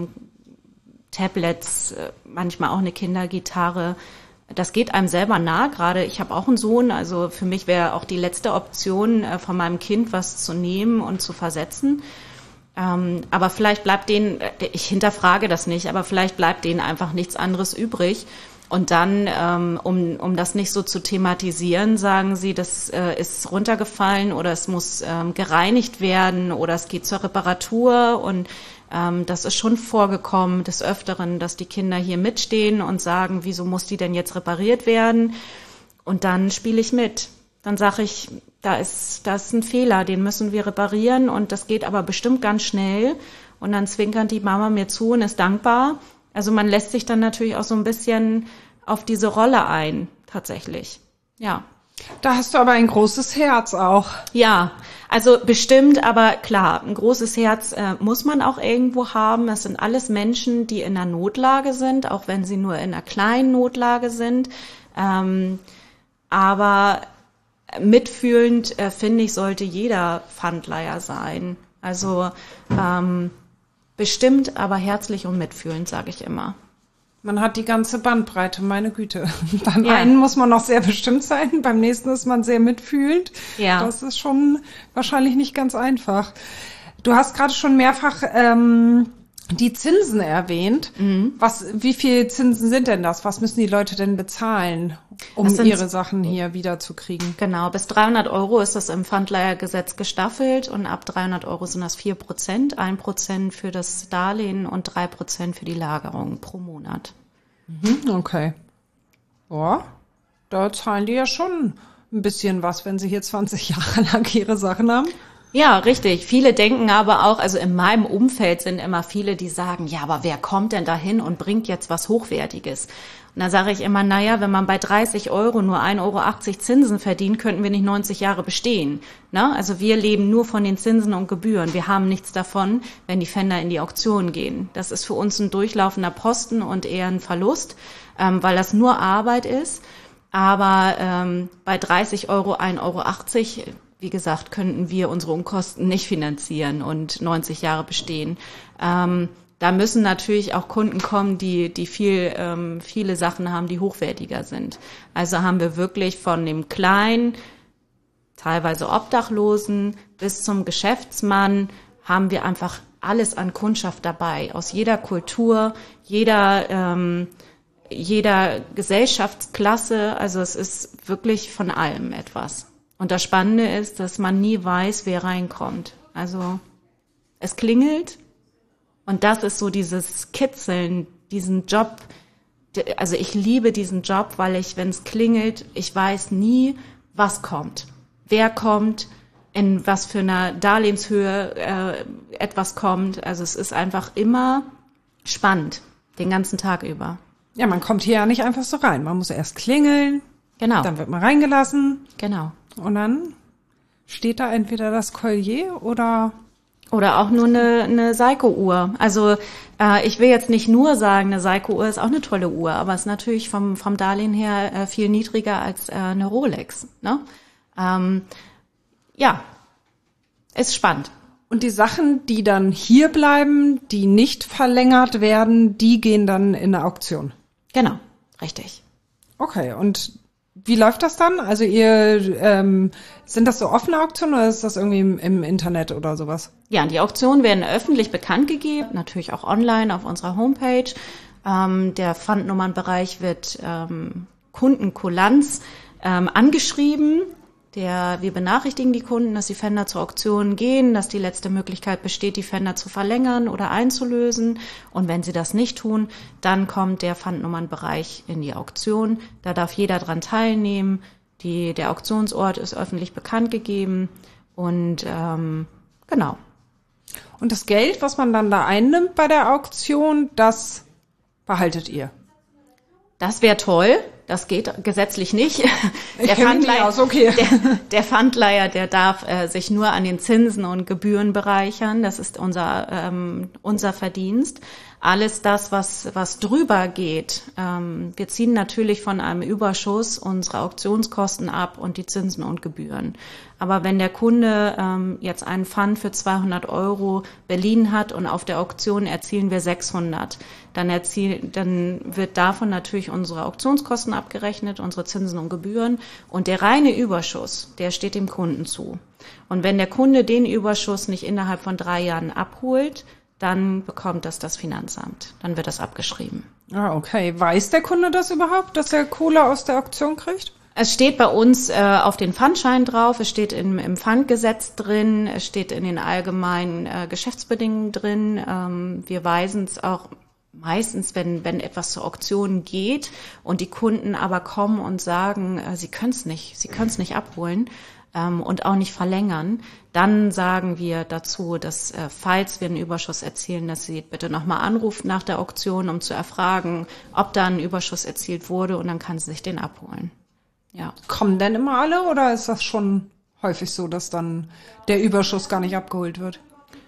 Tablets, manchmal auch eine Kindergitarre. Das geht einem selber nah. Gerade ich habe auch einen Sohn, also für mich wäre auch die letzte Option, von meinem Kind was zu nehmen und zu versetzen. Aber vielleicht bleibt denen, ich hinterfrage das nicht, aber vielleicht bleibt denen einfach nichts anderes übrig. Und dann, um das nicht so zu thematisieren, sagen sie, das ist runtergefallen oder es muss gereinigt werden oder es geht zur Reparatur. Und das ist schon vorgekommen des Öfteren, dass die Kinder hier mitstehen und sagen, wieso muss die denn jetzt repariert werden? Und dann spiele ich mit. Dann sage ich, da ist ein Fehler, den müssen wir reparieren und das geht aber bestimmt ganz schnell. Und dann zwinkert die Mama mir zu und ist dankbar. Also man lässt sich dann natürlich auch so ein bisschen auf diese Rolle ein, tatsächlich. Ja. Da hast du aber ein großes Herz auch. Ja, also bestimmt, aber klar, ein großes Herz muss man auch irgendwo haben. Es sind alles Menschen, die in einer Notlage sind, auch wenn sie nur in einer kleinen Notlage sind. Aber mitfühlend, finde ich, sollte jeder Pfandleiher sein. Also bestimmt, aber herzlich und mitfühlend, sage ich immer. Man hat die ganze Bandbreite, meine Güte. Beim einen muss man noch sehr bestimmt sein, beim nächsten ist man sehr mitfühlend. Ja. Das ist schon wahrscheinlich nicht ganz einfach. Du hast gerade schon mehrfach die Zinsen erwähnt. Wie viel Zinsen sind denn das? Was müssen die Leute denn bezahlen, um ihre Sachen hier wiederzukriegen? Genau, bis 300 € ist das im Pfandleihergesetz gestaffelt und ab 300 € sind das 4%, 1% für das Darlehen und 3% für die Lagerung pro Monat. Okay. Ja, da zahlen die ja schon ein bisschen was, wenn sie hier 20 Jahre lang ihre Sachen haben. Ja, richtig. Viele denken aber auch, also in meinem Umfeld sind immer viele, die sagen, ja, aber wer kommt denn dahin und bringt jetzt was Hochwertiges? Und da sage ich immer, naja, wenn man bei 30 € nur 1,80 € Zinsen verdient, könnten wir nicht 90 Jahre bestehen. Ne? Also wir leben nur von den Zinsen und Gebühren. Wir haben nichts davon, wenn die Pfänder in die Auktion gehen. Das ist für uns ein durchlaufender Posten und eher ein Verlust, weil das nur Arbeit ist. Aber bei 30 €, 1,80 €, wie gesagt, könnten wir unsere Unkosten nicht finanzieren und 90 Jahre bestehen. Da müssen natürlich auch Kunden kommen, die viele Sachen haben, die hochwertiger sind. Also haben wir wirklich von dem kleinen, teilweise Obdachlosen bis zum Geschäftsmann, haben wir einfach alles an Kundschaft dabei. Aus jeder Kultur, jeder Gesellschaftsklasse. Also es ist wirklich von allem etwas. Und das Spannende ist, dass man nie weiß, wer reinkommt. Also es klingelt und das ist so dieses Kitzeln, diesen Job. Also ich liebe diesen Job, weil ich, wenn es klingelt, ich weiß nie, was kommt, wer kommt, in was für einer Darlehenshöhe etwas kommt. Also es ist einfach immer spannend, den ganzen Tag über. Ja, man kommt hier ja nicht einfach so rein. Man muss erst klingeln, Genau. dann wird man reingelassen Genau. und dann steht da entweder das Collier oder auch nur eine Seiko-Uhr. Also ich will jetzt nicht nur sagen, eine Seiko-Uhr ist auch eine tolle Uhr, aber es ist natürlich vom Darlehen her viel niedriger als eine Rolex. Ne? Ja, ist spannend. Und die Sachen, die dann hier bleiben, die nicht verlängert werden, die gehen dann in eine Auktion. Genau, richtig. Okay, und wie läuft das dann? Also ihr, sind das so offene Auktionen oder ist das irgendwie im Internet oder sowas? Ja, die Auktionen werden öffentlich bekannt gegeben, natürlich auch online auf unserer Homepage. Der Pfandnummernbereich wird Kundenkulanz angeschrieben. Wir benachrichtigen die Kunden, dass die Pfänder zur Auktion gehen, dass die letzte Möglichkeit besteht, die Pfänder zu verlängern oder einzulösen. Und wenn sie das nicht tun, dann kommt der Pfandnummernbereich in die Auktion. Da darf jeder dran teilnehmen. Der Auktionsort ist öffentlich bekannt gegeben. Und genau. Und das Geld, was man dann da einnimmt bei der Auktion, das behaltet ihr? Das wäre toll. Das geht gesetzlich nicht. Ich kenne mich nicht aus, okay. Der Pfandleiher, der darf sich nur an den Zinsen und Gebühren bereichern. Das ist unser Verdienst. Alles das, was drüber geht. Wir ziehen natürlich von einem Überschuss unsere Auktionskosten ab und die Zinsen und Gebühren. Aber wenn der Kunde jetzt einen Pfand für 200 € beliehen hat und auf der Auktion erzielen wir 600, dann wird davon natürlich unsere Auktionskosten abgerechnet, unsere Zinsen und Gebühren. Und der reine Überschuss, der steht dem Kunden zu. Und wenn der Kunde den Überschuss nicht innerhalb von 3 Jahren abholt, dann bekommt das Finanzamt. Dann wird das abgeschrieben. Ah, okay. Weiß der Kunde das überhaupt, dass er Kohle aus der Auktion kriegt? Es steht bei uns auf den Pfandschein drauf, es steht im Pfandgesetz drin, es steht in den allgemeinen Geschäftsbedingungen drin. Wir weisen es auch meistens, wenn etwas zur Auktion geht und die Kunden aber kommen und sagen, sie können es nicht abholen und auch nicht verlängern, dann sagen wir dazu, dass falls wir einen Überschuss erzielen, dass sie bitte nochmal anruft nach der Auktion, um zu erfragen, ob da ein Überschuss erzielt wurde und dann kann sie sich den abholen. Ja. Kommen denn immer alle oder ist das schon häufig so, dass dann der Überschuss gar nicht abgeholt wird?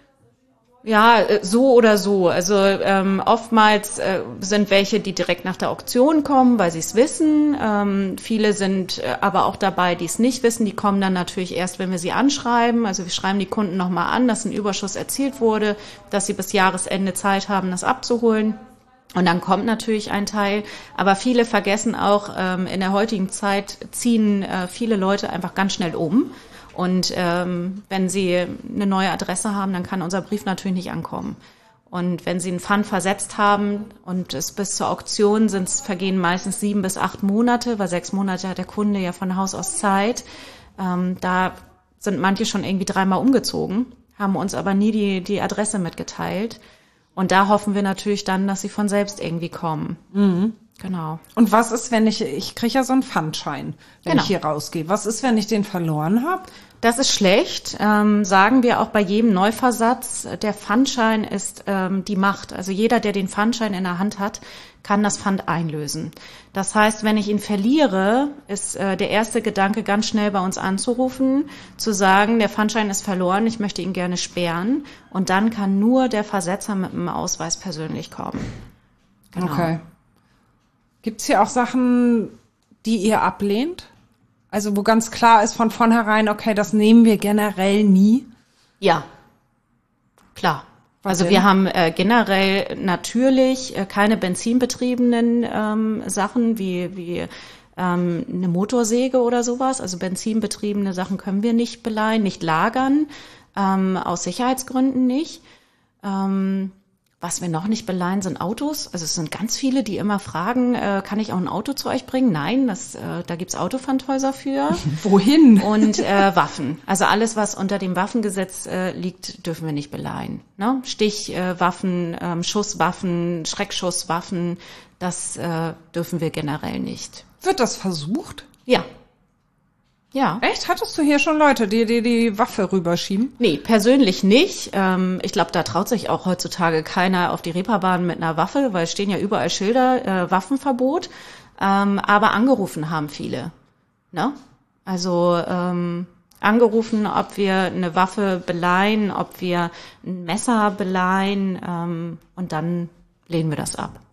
Ja, so oder so. Also oftmals sind welche, die direkt nach der Auktion kommen, weil sie es wissen. Viele sind aber auch dabei, die es nicht wissen. Die kommen dann natürlich erst, wenn wir sie anschreiben. Also wir schreiben die Kunden nochmal an, dass ein Überschuss erzielt wurde, dass sie bis Jahresende Zeit haben, das abzuholen. Und dann kommt natürlich ein Teil, aber viele vergessen auch, in der heutigen Zeit ziehen viele Leute einfach ganz schnell um. Und wenn sie eine neue Adresse haben, dann kann unser Brief natürlich nicht ankommen. Und wenn sie einen Pfand versetzt haben und es bis zur Auktion vergehen meistens 7 bis 8 Monate, weil 6 Monate hat der Kunde ja von Haus aus Zeit. Da sind manche schon irgendwie 3-mal umgezogen, haben uns aber nie die Adresse mitgeteilt. Und da hoffen wir natürlich dann, dass sie von selbst irgendwie kommen. Mhm. Genau. Und was ist, wenn ich kriege ja so einen Pfandschein, wenn ich hier rausgehe. Was ist, wenn ich den verloren habe? Das ist schlecht, sagen wir auch bei jedem Neuversatz. Der Pfandschein ist die Macht. Also jeder, der den Pfandschein in der Hand hat, kann das Pfand einlösen. Das heißt, wenn ich ihn verliere, ist der erste Gedanke ganz schnell bei uns anzurufen, zu sagen, der Pfandschein ist verloren, ich möchte ihn gerne sperren. Und dann kann nur der Versetzer mit dem Ausweis persönlich kommen. Genau. Okay. Gibt's hier auch Sachen, die ihr ablehnt? Also wo ganz klar ist von vornherein, okay, das nehmen wir generell nie? Ja, klar. Also wir haben generell natürlich keine benzinbetriebenen Sachen wie eine Motorsäge oder sowas. Also benzinbetriebene Sachen können wir nicht beleihen, nicht lagern, aus Sicherheitsgründen nicht. Was wir noch nicht beleihen, sind Autos. Also es sind ganz viele, die immer fragen, kann ich auch ein Auto zu euch bringen? Nein, da gibt's Autopfandhäuser für. Wohin? Und Waffen. Also alles, was unter dem Waffengesetz liegt, dürfen wir nicht beleihen. Ne? Stichwaffen, Schusswaffen, Schreckschusswaffen, das dürfen wir generell nicht. Wird das versucht? Ja. Ja. Echt? Hattest du hier schon Leute, die Waffe rüberschieben? Nee, persönlich nicht. Ich glaube, da traut sich auch heutzutage keiner auf die Reeperbahn mit einer Waffe, weil es stehen ja überall Schilder, Waffenverbot. Aber angerufen haben viele. Ne? Also angerufen, ob wir eine Waffe beleihen, ob wir ein Messer beleihen, und dann lehnen wir das ab.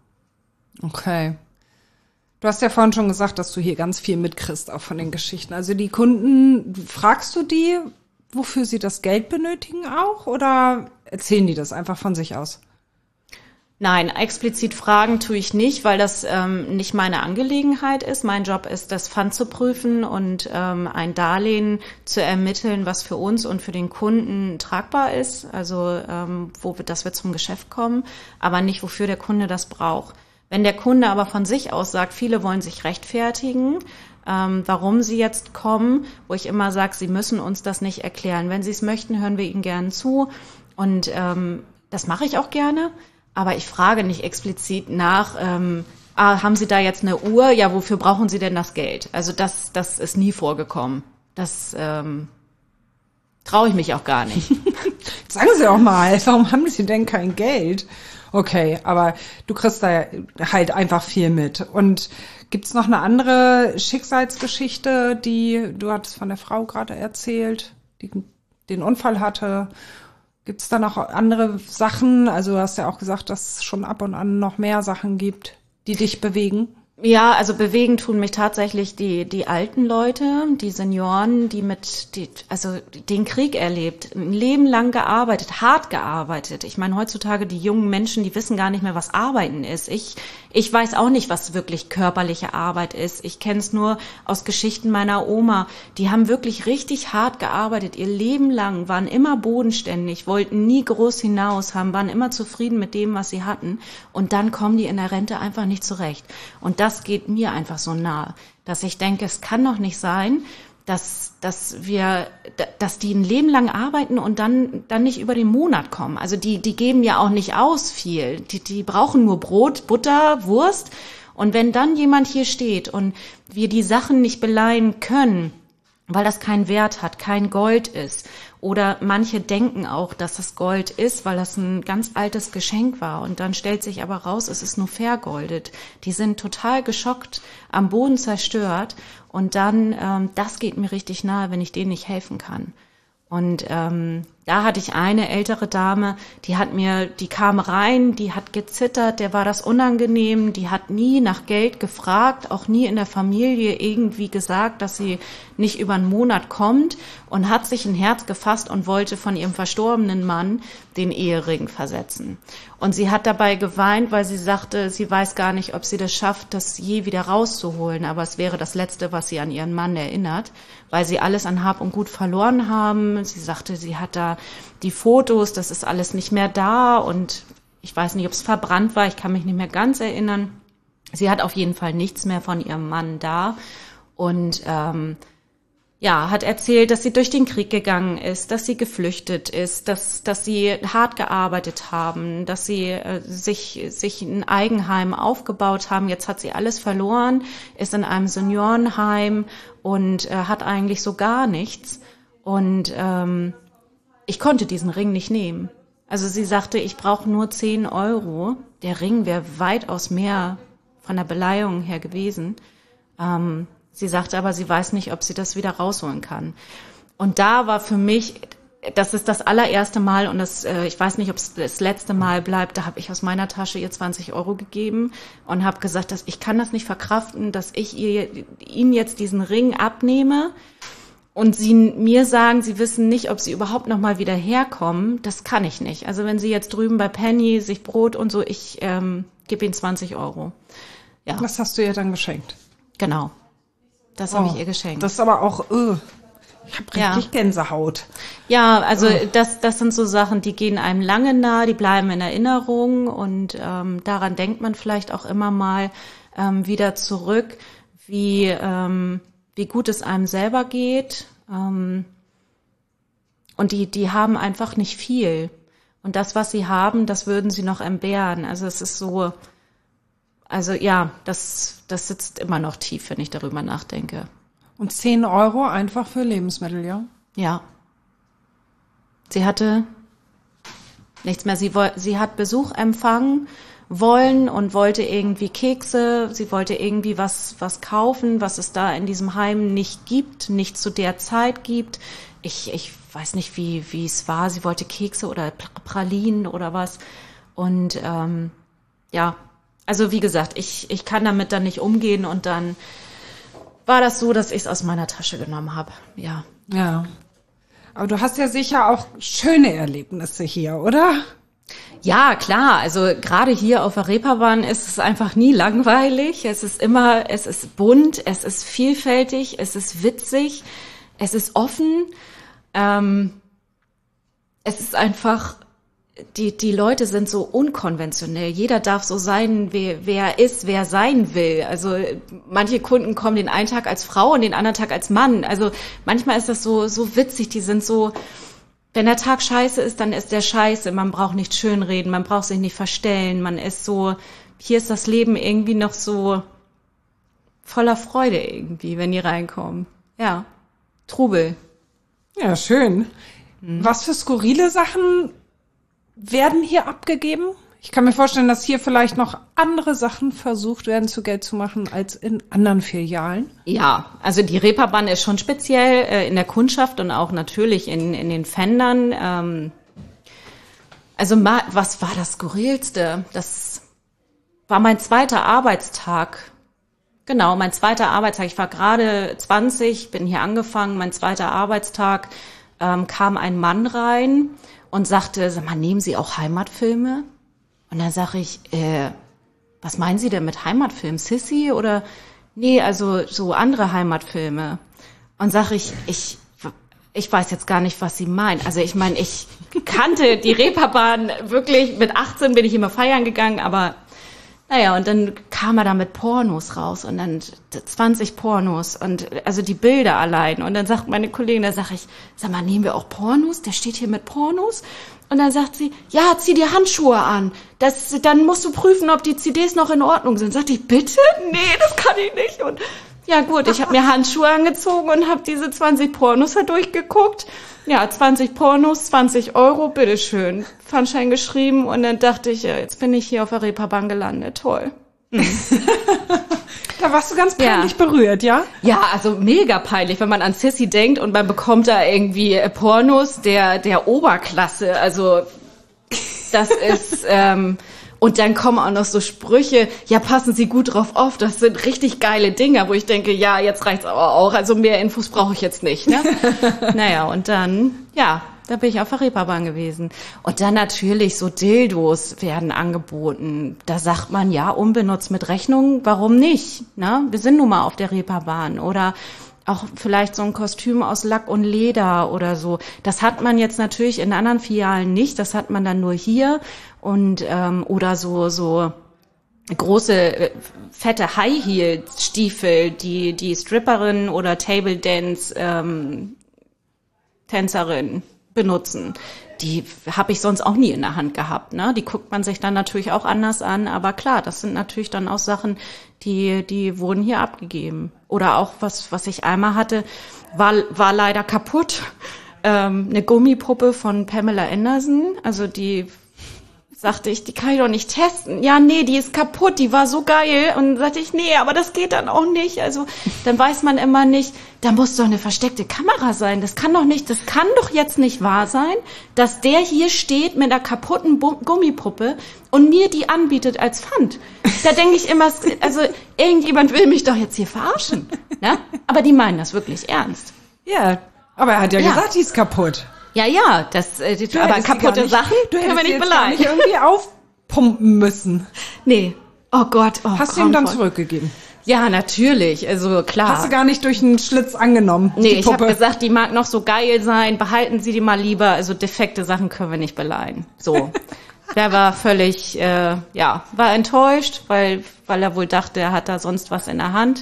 Okay. Du hast ja vorhin schon gesagt, dass du hier ganz viel mitkriegst, auch von den Geschichten. Also die Kunden, fragst du die, wofür sie das Geld benötigen auch? Oder erzählen die das einfach von sich aus? Nein, explizit fragen tue ich nicht, weil das nicht meine Angelegenheit ist. Mein Job ist, das Pfand zu prüfen und ein Darlehen zu ermitteln, was für uns und für den Kunden tragbar ist. Also dass wir zum Geschäft kommen, aber nicht, wofür der Kunde das braucht. Wenn der Kunde aber von sich aus sagt, viele wollen sich rechtfertigen, warum sie jetzt kommen, wo ich immer sage, sie müssen uns das nicht erklären. Wenn sie es möchten, hören wir ihnen gerne zu. Und das mache ich auch gerne. Aber ich frage nicht explizit nach, haben Sie da jetzt eine Uhr? Ja, wofür brauchen Sie denn das Geld? Also das ist nie vorgekommen. Das traue ich mich auch gar nicht. Sagen Sie auch mal, warum haben Sie denn kein Geld? Okay, aber du kriegst da halt einfach viel mit. Und gibt's noch eine andere Schicksalsgeschichte, du hattest von der Frau gerade erzählt, die den Unfall hatte? Gibt's da noch andere Sachen? Also du hast ja auch gesagt, dass es schon ab und an noch mehr Sachen gibt, die dich bewegen. Ja, also bewegen tun mich tatsächlich die alten Leute, die Senioren, die den Krieg erlebt, ein Leben lang gearbeitet, hart gearbeitet. Ich meine, heutzutage die jungen Menschen, die wissen gar nicht mehr, was Arbeiten ist. Ich weiß auch nicht, was wirklich körperliche Arbeit ist. Ich kenne es nur aus Geschichten meiner Oma. Die haben wirklich richtig hart gearbeitet, ihr Leben lang, waren immer bodenständig, wollten nie groß hinaus, waren immer zufrieden mit dem, was sie hatten. Und dann kommen die in der Rente einfach nicht zurecht. Und das geht mir einfach so nahe, dass ich denke, es kann doch nicht sein, dass die ein Leben lang arbeiten und dann nicht über den Monat kommen. Also die geben ja auch nicht aus viel. Die brauchen nur Brot, Butter, Wurst. Und wenn dann jemand hier steht und wir die Sachen nicht beleihen können, weil das keinen Wert hat, kein Gold ist, oder manche denken auch, dass es Gold ist, weil das ein ganz altes Geschenk war, und dann stellt sich aber raus, es ist nur vergoldet. Die sind total geschockt, am Boden zerstört, und dann, das geht mir richtig nahe, wenn ich denen nicht helfen kann. Und da hatte ich eine ältere Dame, die kam rein, die hat gezittert, der war das unangenehm, die hat nie nach Geld gefragt, auch nie in der Familie irgendwie gesagt, dass sie nicht über einen Monat kommt, und hat sich ein Herz gefasst und wollte von ihrem verstorbenen Mann den Ehering versetzen. Und sie hat dabei geweint, weil sie sagte, sie weiß gar nicht, ob sie das schafft, das je wieder rauszuholen, aber es wäre das Letzte, was sie an ihren Mann erinnert, weil sie alles an Hab und Gut verloren haben. Sie sagte, sie hat da die Fotos, das ist alles nicht mehr da, und ich weiß nicht, ob es verbrannt war, ich kann mich nicht mehr ganz erinnern. Sie hat auf jeden Fall nichts mehr von ihrem Mann da, und hat erzählt, dass sie durch den Krieg gegangen ist, dass sie geflüchtet ist, dass sie hart gearbeitet haben, dass sie sich ein Eigenheim aufgebaut haben. Jetzt hat sie alles verloren, ist in einem Seniorenheim und hat eigentlich so gar nichts. Und ich konnte diesen Ring nicht nehmen. Also sie sagte, ich brauche nur 10 €. Der Ring wäre weitaus mehr von der Beleihung her gewesen. Sie sagte aber, sie weiß nicht, ob sie das wieder rausholen kann. Und da war für mich, das ist das allererste Mal, und ich weiß nicht, ob es das letzte Mal bleibt, da habe ich aus meiner Tasche ihr 20 € gegeben und habe gesagt, dass ich kann das nicht verkraften, dass ich ihnen jetzt diesen Ring abnehme und sie mir sagen, sie wissen nicht, ob sie überhaupt noch mal wieder herkommen. Das kann ich nicht. Also wenn sie jetzt drüben bei Penny sich Brot und so, ich gebe ihnen 20 €. Ja. Was hast du ihr dann geschenkt? Genau. Das habe ich ihr geschenkt. Das ist aber auch, Ich habe richtig Gänsehaut. Ja, also das sind so Sachen, die gehen einem lange nahe, die bleiben in Erinnerung und daran denkt man vielleicht auch immer mal wieder zurück, wie gut es einem selber geht. Und die haben einfach nicht viel. Und das, was sie haben, das würden sie noch entbehren. Also es ist so, also ja, das sitzt immer noch tief, wenn ich darüber nachdenke. Und 10 € einfach für Lebensmittel, ja? Ja. Sie hatte nichts mehr. Sie hat Besuch empfangen wollen und wollte irgendwie Kekse. Sie wollte irgendwie was kaufen, was es da in diesem Heim nicht gibt, nicht zu der Zeit gibt. Ich weiß nicht, wie es war. Sie wollte Kekse oder Pralinen oder was. Und ja, also wie gesagt, ich kann damit dann nicht umgehen und dann war das so, dass ich es aus meiner Tasche genommen habe. Ja. Ja. Aber du hast ja sicher auch schöne Erlebnisse hier, oder? Ja, klar. Also gerade hier auf der Reeperbahn ist es einfach nie langweilig. Es ist bunt, es ist vielfältig, es ist witzig, es ist offen. Es ist einfach, die Leute sind so unkonventionell. Jeder darf so sein, wer er ist, wer er sein will. Also manche Kunden kommen den einen Tag als Frau und den anderen Tag als Mann. Also manchmal ist das so witzig. Die sind so, wenn der Tag scheiße ist, dann ist der scheiße. Man braucht nicht schönreden, man braucht sich nicht verstellen. Man ist so, hier ist das Leben irgendwie noch so voller Freude irgendwie, wenn die reinkommen. Ja, Trubel. Ja, schön. Was für skurrile Sachen werden hier abgegeben? Ich kann mir vorstellen, dass hier vielleicht noch andere Sachen versucht werden, zu Geld zu machen, als in anderen Filialen. Ja, also die Reeperbahn ist schon speziell in der Kundschaft und auch natürlich in den Pfändern. Also was war das Skurrilste? Das war mein zweiter Arbeitstag. Genau, mein zweiter Arbeitstag. Ich war gerade 20, bin hier angefangen. Mein zweiter Arbeitstag kam ein Mann rein und sagte, sag mal, nehmen Sie auch Heimatfilme? Und dann sage ich, was meinen Sie denn mit Heimatfilm? Sissy oder? Nee, also so andere Heimatfilme. Und sage ich weiß jetzt gar nicht, was Sie meinen. Also ich meine, ich kannte die Reeperbahn wirklich, mit 18 bin ich immer feiern gegangen, aber naja, und dann kam er da mit Pornos raus und dann 20 Pornos und also die Bilder allein. Und dann sagt meine Kollegin, da sag ich, sag mal, nehmen wir auch Pornos? Der steht hier mit Pornos. Und dann sagt sie, ja, zieh dir Handschuhe an. Dann musst du prüfen, ob die CDs noch in Ordnung sind. Sagt ich, bitte? Nee, das kann ich nicht. Und ja gut, ich habe mir Handschuhe angezogen und habe diese 20 Pornos da durchgeguckt. Ja, 20 Pornos, 20 €, bitteschön. Pfandschein geschrieben und dann dachte ich, ja, jetzt bin ich hier auf der Reeperbahn gelandet. Toll. Da warst du ganz peinlich berührt, ja? Ja, also mega peinlich, wenn man an Sissy denkt und man bekommt da irgendwie Pornos der Oberklasse. Also das ist... Und dann kommen auch noch so Sprüche, ja, passen Sie gut drauf auf, das sind richtig geile Dinger, wo ich denke, ja, jetzt reicht's aber auch, also mehr Infos brauche ich jetzt nicht, ne? Naja, und dann, ja, da bin ich auf der Reeperbahn gewesen. Und dann natürlich so Dildos werden angeboten. Da sagt man, ja, unbenutzt mit Rechnung, warum nicht, ne? Wir sind nun mal auf der Reeperbahn. Oder auch vielleicht so ein Kostüm aus Lack und Leder oder so. Das hat man jetzt natürlich in anderen Filialen nicht. Das hat man dann nur hier und oder so große fette High Heel Stiefel, die Stripperin oder Table Dance Tänzerin benutzen. Die habe ich sonst auch nie in der Hand gehabt, ne? Die guckt man sich dann natürlich auch anders an, aber klar, das sind natürlich dann auch Sachen, die wurden hier abgegeben. Oder auch was ich einmal hatte, war leider kaputt. Eine Gummipuppe von Pamela Anderson, also die sagte ich, die kann ich doch nicht testen. Ja, nee, die ist kaputt, die war so geil. Und dann sagte ich, nee, aber das geht dann auch nicht. Also dann weiß man immer nicht, da muss doch eine versteckte Kamera sein. Das kann doch jetzt nicht wahr sein, dass der hier steht mit einer kaputten Gummipuppe und mir die anbietet als Pfand. Da denke ich immer, also irgendjemand will mich doch jetzt hier verarschen. Ne? Aber die meinen das wirklich ernst. Ja, aber er hat ja gesagt, die ist kaputt. Ja, aber kaputte Sachen können wir nicht beleidigen. Nicht irgendwie aufpumpen müssen. Nee. Oh Gott. Oh, hast du ihm dann zurückgegeben? Ja, natürlich, also klar. Hast du gar nicht durch einen Schlitz angenommen? Nee, ich habe gesagt, die mag noch so geil sein, behalten Sie die mal lieber, also defekte Sachen können wir nicht beleihen. So. Der war völlig, war enttäuscht, weil er wohl dachte, er hat da sonst was in der Hand.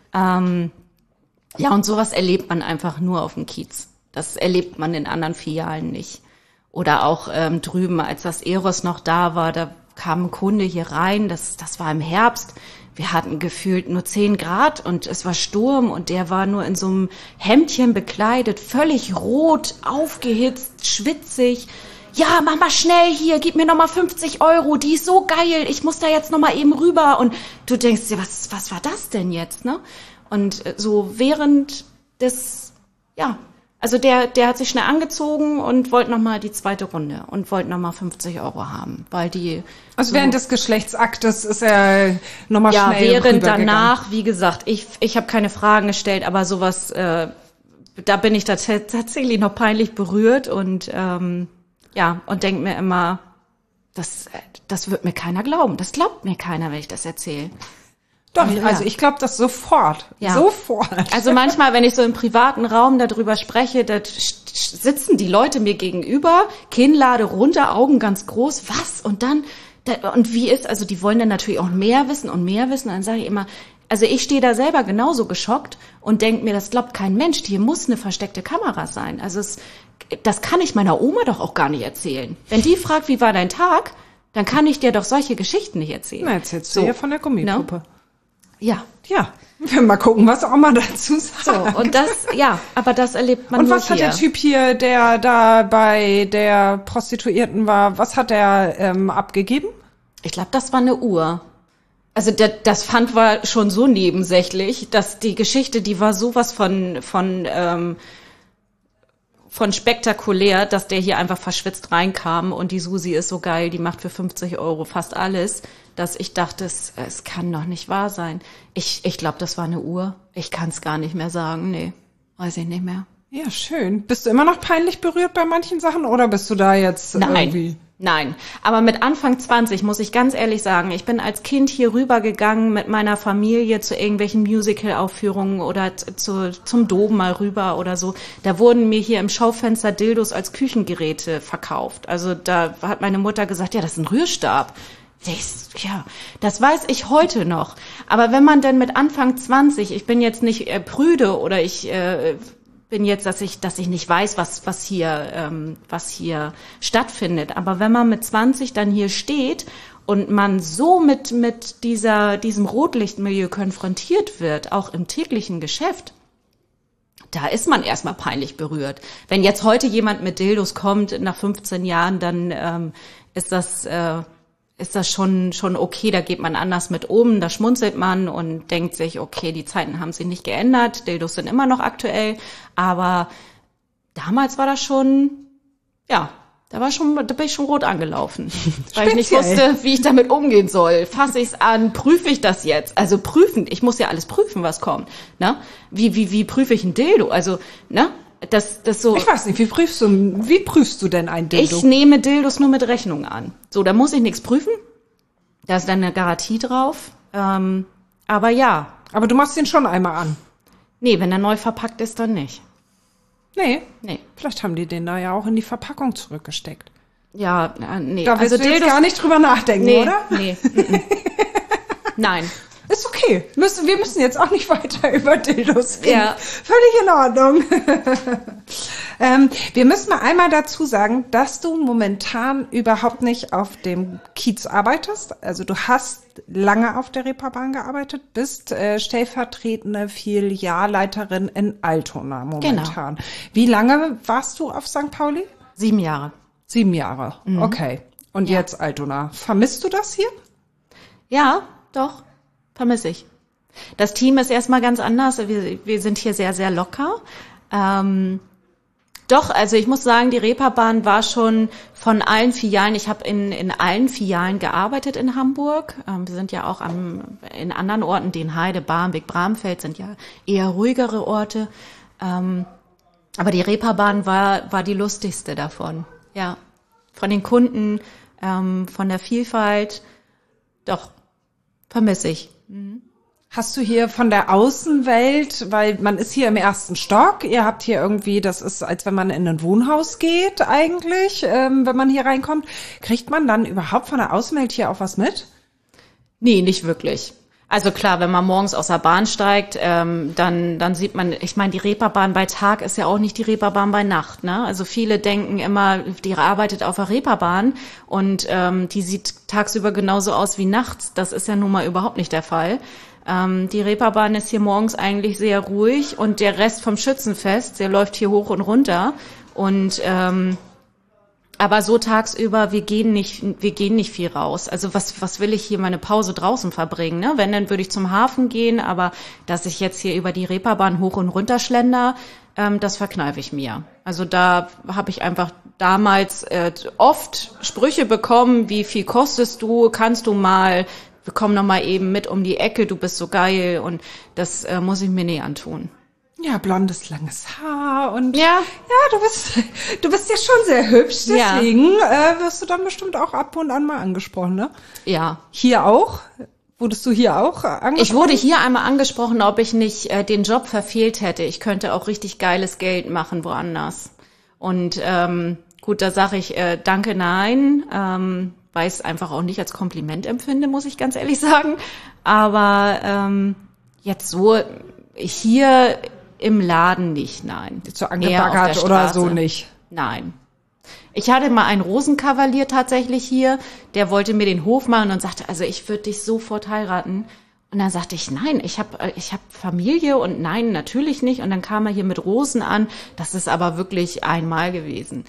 Und sowas erlebt man einfach nur auf dem Kiez. Das erlebt man in anderen Filialen nicht. Oder auch drüben, als das Eros noch da war, da kam ein Kunde hier rein, das war im Herbst. Wir hatten gefühlt nur 10 Grad und es war Sturm und der war nur in so einem Hemdchen bekleidet, völlig rot, aufgehitzt, schwitzig. Ja, mach mal schnell hier, gib mir nochmal 50 €, die ist so geil, ich muss da jetzt nochmal eben rüber. Und du denkst dir, was war das denn jetzt, ne? Und so während des, also der hat sich schnell angezogen und wollte nochmal die zweite Runde und wollte nochmal 50 € haben, weil die... Also während des Geschlechtsaktes ist er nochmal schnell während danach, wie gesagt, ich habe keine Fragen gestellt, aber sowas, da bin ich tatsächlich noch peinlich berührt und und denke mir immer, das wird mir keiner glauben. Das glaubt mir keiner, wenn ich das erzähle. Doch, also ich glaube das sofort. Ja. Sofort. Also manchmal, wenn ich so im privaten Raum darüber spreche, da sitzen die Leute mir gegenüber, Kinnlade runter, Augen ganz groß, was? Und dann, und wie ist, also die wollen dann natürlich auch mehr wissen. Und dann sage ich immer, also ich stehe da selber genauso geschockt und denke mir, das glaubt kein Mensch, hier muss eine versteckte Kamera sein. Also das kann ich meiner Oma doch auch gar nicht erzählen. Wenn die fragt, wie war dein Tag, dann kann ich dir doch solche Geschichten nicht erzählen. Na, erzählst du ja von der Gummipuppe. No? Ja. Wir mal gucken, was Oma dazu sagt. So, und aber das erlebt man nur hier. Und was hat der Typ hier, der da bei der Prostituierten war, was hat er abgegeben? Ich glaube, das war eine Uhr. Also das fand war schon so nebensächlich, dass die Geschichte, die war sowas von spektakulär, dass der hier einfach verschwitzt reinkam und die Susi ist so geil, die macht für 50 € fast alles, dass ich dachte, es kann doch nicht wahr sein. Ich glaube, das war eine Uhr. Ich kann es gar nicht mehr sagen. Nee, weiß ich nicht mehr. Ja, schön. Bist du immer noch peinlich berührt bei manchen Sachen oder bist du da jetzt irgendwie... Nein, aber mit Anfang 20 muss ich ganz ehrlich sagen, ich bin als Kind hier rübergegangen mit meiner Familie zu irgendwelchen Musical-Aufführungen oder zum Dom mal rüber oder so. Da wurden mir hier im Schaufenster Dildos als Küchengeräte verkauft. Also da hat meine Mutter gesagt, ja, das ist ein Rührstab. Ja, das weiß ich heute noch. Aber wenn man denn mit Anfang 20, ich bin jetzt nicht prüde oder ich bin jetzt, dass ich nicht weiß, was hier stattfindet. Aber wenn man mit 20 dann hier steht und man so mit diesem Rotlichtmilieu konfrontiert wird, auch im täglichen Geschäft, da ist man erstmal peinlich berührt. Wenn jetzt heute jemand mit Dildos kommt nach 15 Jahren, dann ist das schon okay, da geht man anders mit um, da schmunzelt man und denkt sich, okay, die Zeiten haben sich nicht geändert, Dildos sind immer noch aktuell, aber damals war das schon, da bin ich schon rot angelaufen, weil ich nicht wusste, wie ich damit umgehen soll. Fasse ich es an, prüfe ich das jetzt? Also prüfen, ich muss ja alles prüfen, was kommt, ne? Wie prüfe ich ein Dildo? Also, ne? Das so. Ich weiß nicht, wie prüfst du denn ein Dildo? Ich nehme Dildos nur mit Rechnung an. So, da muss ich nichts prüfen. Da ist dann eine Garantie drauf. Aber ja. Aber du machst den schon einmal an. Nee, wenn er neu verpackt ist, dann nicht. Nee. Vielleicht haben die den da ja auch in die Verpackung zurückgesteckt. Ja, nee. Da willst du jetzt gar nicht drüber nachdenken, oder? Nee. Nein. Ist okay. Wir müssen jetzt auch nicht weiter über Dildos reden. Ja. Völlig in Ordnung. Wir müssen mal einmal dazu sagen, dass du momentan überhaupt nicht auf dem Kiez arbeitest. Also du hast lange auf der Reeperbahn gearbeitet, bist stellvertretende Filialleiterin in Altona momentan. Genau. Wie lange warst du auf St. Pauli? 7 Jahre. 7 Jahre, okay. Und jetzt Altona. Vermisst du das hier? Ja, doch. Vermisse ich. Das Team ist erstmal ganz anders. Wir sind hier sehr, sehr locker. Doch, also ich muss sagen, die Reeperbahn war schon von allen Filialen. Ich habe in allen Filialen gearbeitet in Hamburg. Wir sind ja auch in anderen Orten, Denheide, Barmbek, Bramfeld sind ja eher ruhigere Orte. Aber die Reeperbahn war die lustigste davon. Ja, von den Kunden, von der Vielfalt. Doch, vermisse ich. Hast du hier von der Außenwelt, weil man ist hier im 1. Stock, ihr habt hier irgendwie, das ist, als wenn man in ein Wohnhaus geht eigentlich, wenn man hier reinkommt, kriegt man dann überhaupt von der Außenwelt hier auch was mit? Nee, nicht wirklich. Also klar, wenn man morgens aus der Bahn steigt, dann sieht man, ich meine, die Reeperbahn bei Tag ist ja auch nicht die Reeperbahn bei Nacht, ne? Also viele denken immer, die arbeitet auf der Reeperbahn und die sieht tagsüber genauso aus wie nachts. Das ist ja nun mal überhaupt nicht der Fall. Die Reeperbahn ist hier morgens eigentlich sehr ruhig und der Rest vom Schützenfest, der läuft hier hoch und runter und aber so tagsüber, wir gehen nicht viel raus. Also was will ich hier meine Pause draußen verbringen, ne? Wenn, dann würde ich zum Hafen gehen, aber dass ich jetzt hier über die Reeperbahn hoch und runter schlender, das verkneife ich mir. Also da habe ich einfach damals oft Sprüche bekommen, wie viel kostest du, kannst du mal, wir kommen noch mal eben mit um die Ecke, du bist so geil und das muss ich mir nie antun. Ja, blondes, langes Haar und ja, du bist ja schon sehr hübsch, deswegen wirst du dann bestimmt auch ab und an mal angesprochen, ne? Ja. Hier auch? Wurdest du hier auch angesprochen? Ich wurde hier einmal angesprochen, ob ich nicht den Job verfehlt hätte. Ich könnte auch richtig geiles Geld machen woanders. Und gut, da sage ich danke, nein, weil ich es einfach auch nicht als Kompliment empfinde, muss ich ganz ehrlich sagen. Aber jetzt so hier im Laden nicht, nein. So angebaggert oder so nicht? Nein. Ich hatte mal einen Rosenkavalier tatsächlich hier, der wollte mir den Hof machen und sagte, also ich würde dich sofort heiraten. Und dann sagte ich, nein, ich hab Familie und nein, natürlich nicht. Und dann kam er hier mit Rosen an. Das ist aber wirklich einmal gewesen.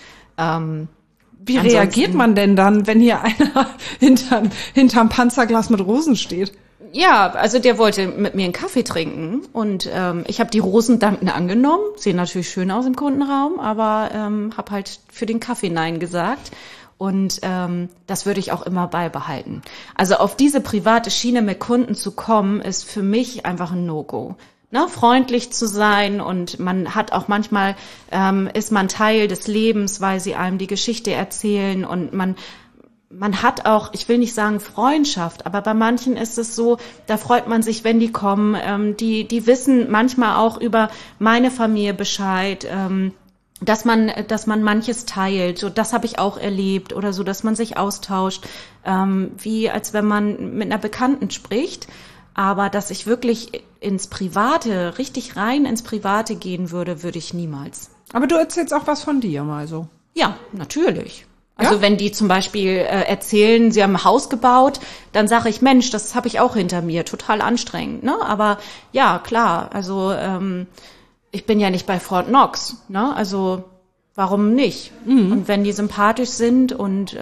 Wie reagiert man denn dann, wenn hier einer hinterm Panzerglas mit Rosen steht? Ja, also der wollte mit mir einen Kaffee trinken und ich habe die Rosen dankend angenommen. Sehen natürlich schön aus im Kundenraum, aber habe halt für den Kaffee Nein gesagt. Und das würde ich auch immer beibehalten. Also auf diese private Schiene mit Kunden zu kommen, ist für mich einfach ein No-Go. Ne? Freundlich zu sein und man hat auch manchmal, ist man Teil des Lebens, weil sie einem die Geschichte erzählen und man hat auch, ich will nicht sagen Freundschaft, aber bei manchen ist es so, da freut man sich, wenn die kommen. Die wissen manchmal auch über meine Familie Bescheid, dass man manches teilt. So, das habe ich auch erlebt oder so, dass man sich austauscht, wie als wenn man mit einer Bekannten spricht. Aber dass ich wirklich ins Private, richtig rein ins Private gehen würde, würde ich niemals. Aber du erzählst auch was von dir mal so. Ja, natürlich. Also wenn die zum Beispiel erzählen, sie haben ein Haus gebaut, dann sage ich, Mensch, das habe ich auch hinter mir, total anstrengend, ne? Aber ja, klar, also ich bin ja nicht bei Fort Knox, ne? Also warum nicht? Und wenn die sympathisch sind und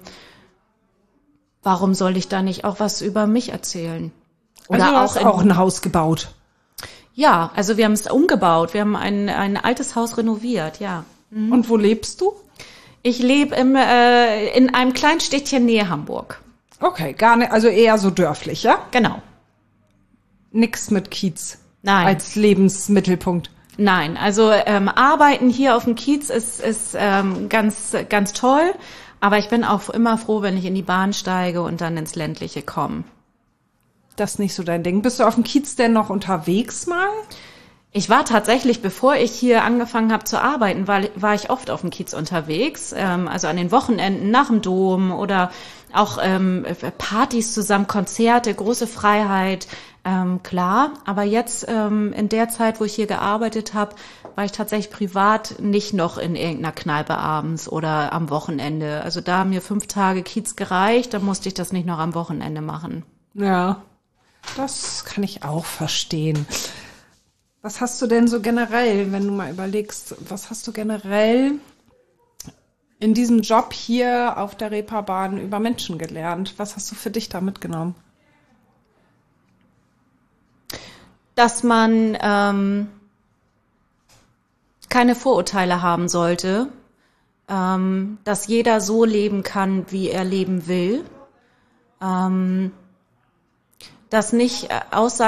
warum soll ich da nicht auch was über mich erzählen? Oder also du hast auch ein Haus gebaut? Ja, also wir haben es umgebaut, wir haben ein altes Haus renoviert, ja. Und wo lebst du? Ich lebe in einem kleinen Städtchen nähe Hamburg. Okay, gar nicht, also eher so dörflich, ja? Genau. Nix mit Kiez. Nein. Als Lebensmittelpunkt. Nein, also Arbeiten hier auf dem Kiez ist ganz, ganz toll. Aber ich bin auch immer froh, wenn ich in die Bahn steige und dann ins Ländliche komme. Das ist nicht so dein Ding. Bist du auf dem Kiez denn noch unterwegs mal? Ich war tatsächlich, bevor ich hier angefangen habe zu arbeiten, war ich oft auf dem Kiez unterwegs, also an den Wochenenden nach dem Dom oder auch Partys zusammen, Konzerte, große Freiheit, klar. Aber jetzt in der Zeit, wo ich hier gearbeitet habe, war ich tatsächlich privat nicht noch in irgendeiner Kneipe abends oder am Wochenende. Also da haben mir 5 Tage Kiez gereicht, da musste ich das nicht noch am Wochenende machen. Ja, das kann ich auch verstehen. Was hast du denn so generell, wenn du mal überlegst, was hast du generell in diesem Job hier auf der Reeperbahn über Menschen gelernt? Was hast du für dich da mitgenommen? Dass man keine Vorurteile haben sollte, dass jeder so leben kann, wie er leben will, dass nicht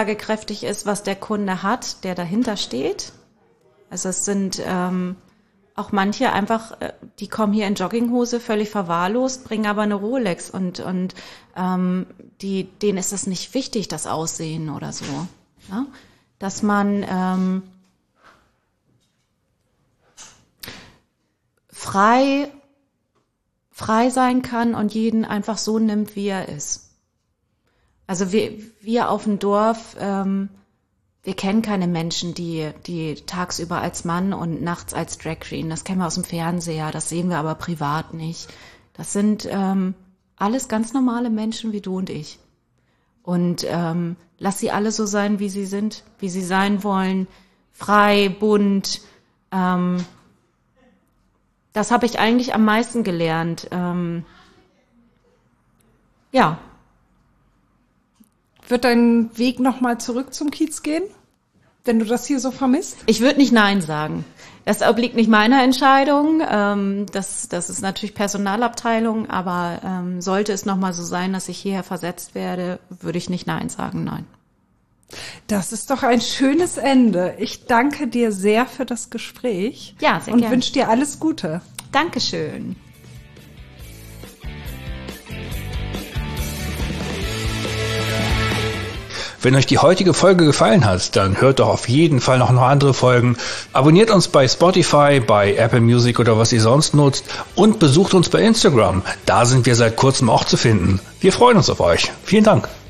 aussagekräftig ist, was der Kunde hat, der dahinter steht. Also es sind auch manche einfach, die kommen hier in Jogginghose, völlig verwahrlost, bringen aber eine Rolex und denen ist das nicht wichtig, das Aussehen oder so. Ja? Dass man frei sein kann und jeden einfach so nimmt, wie er ist. Also wir auf dem Dorf, wir kennen keine Menschen, die tagsüber als Mann und nachts als Drag Queen. Das kennen wir aus dem Fernseher, das sehen wir aber privat nicht. Das sind alles ganz normale Menschen wie du und ich. Und lass sie alle so sein, wie sie sind, wie sie sein wollen. Frei, bunt. Das habe ich eigentlich am meisten gelernt. Ja. Wird dein Weg nochmal zurück zum Kiez gehen, wenn du das hier so vermisst? Ich würde nicht Nein sagen. Das obliegt nicht meiner Entscheidung. Das ist natürlich Personalabteilung, aber sollte es nochmal so sein, dass ich hierher versetzt werde, würde ich nicht Nein sagen, nein. Das ist doch ein schönes Ende. Ich danke dir sehr für das Gespräch. Ja, sehr und gerne. wünsche dir alles Gute. Dankeschön. Wenn euch die heutige Folge gefallen hat, dann hört doch auf jeden Fall noch andere Folgen. Abonniert uns bei Spotify, bei Apple Music oder was ihr sonst nutzt und besucht uns bei Instagram. Da sind wir seit kurzem auch zu finden. Wir freuen uns auf euch. Vielen Dank.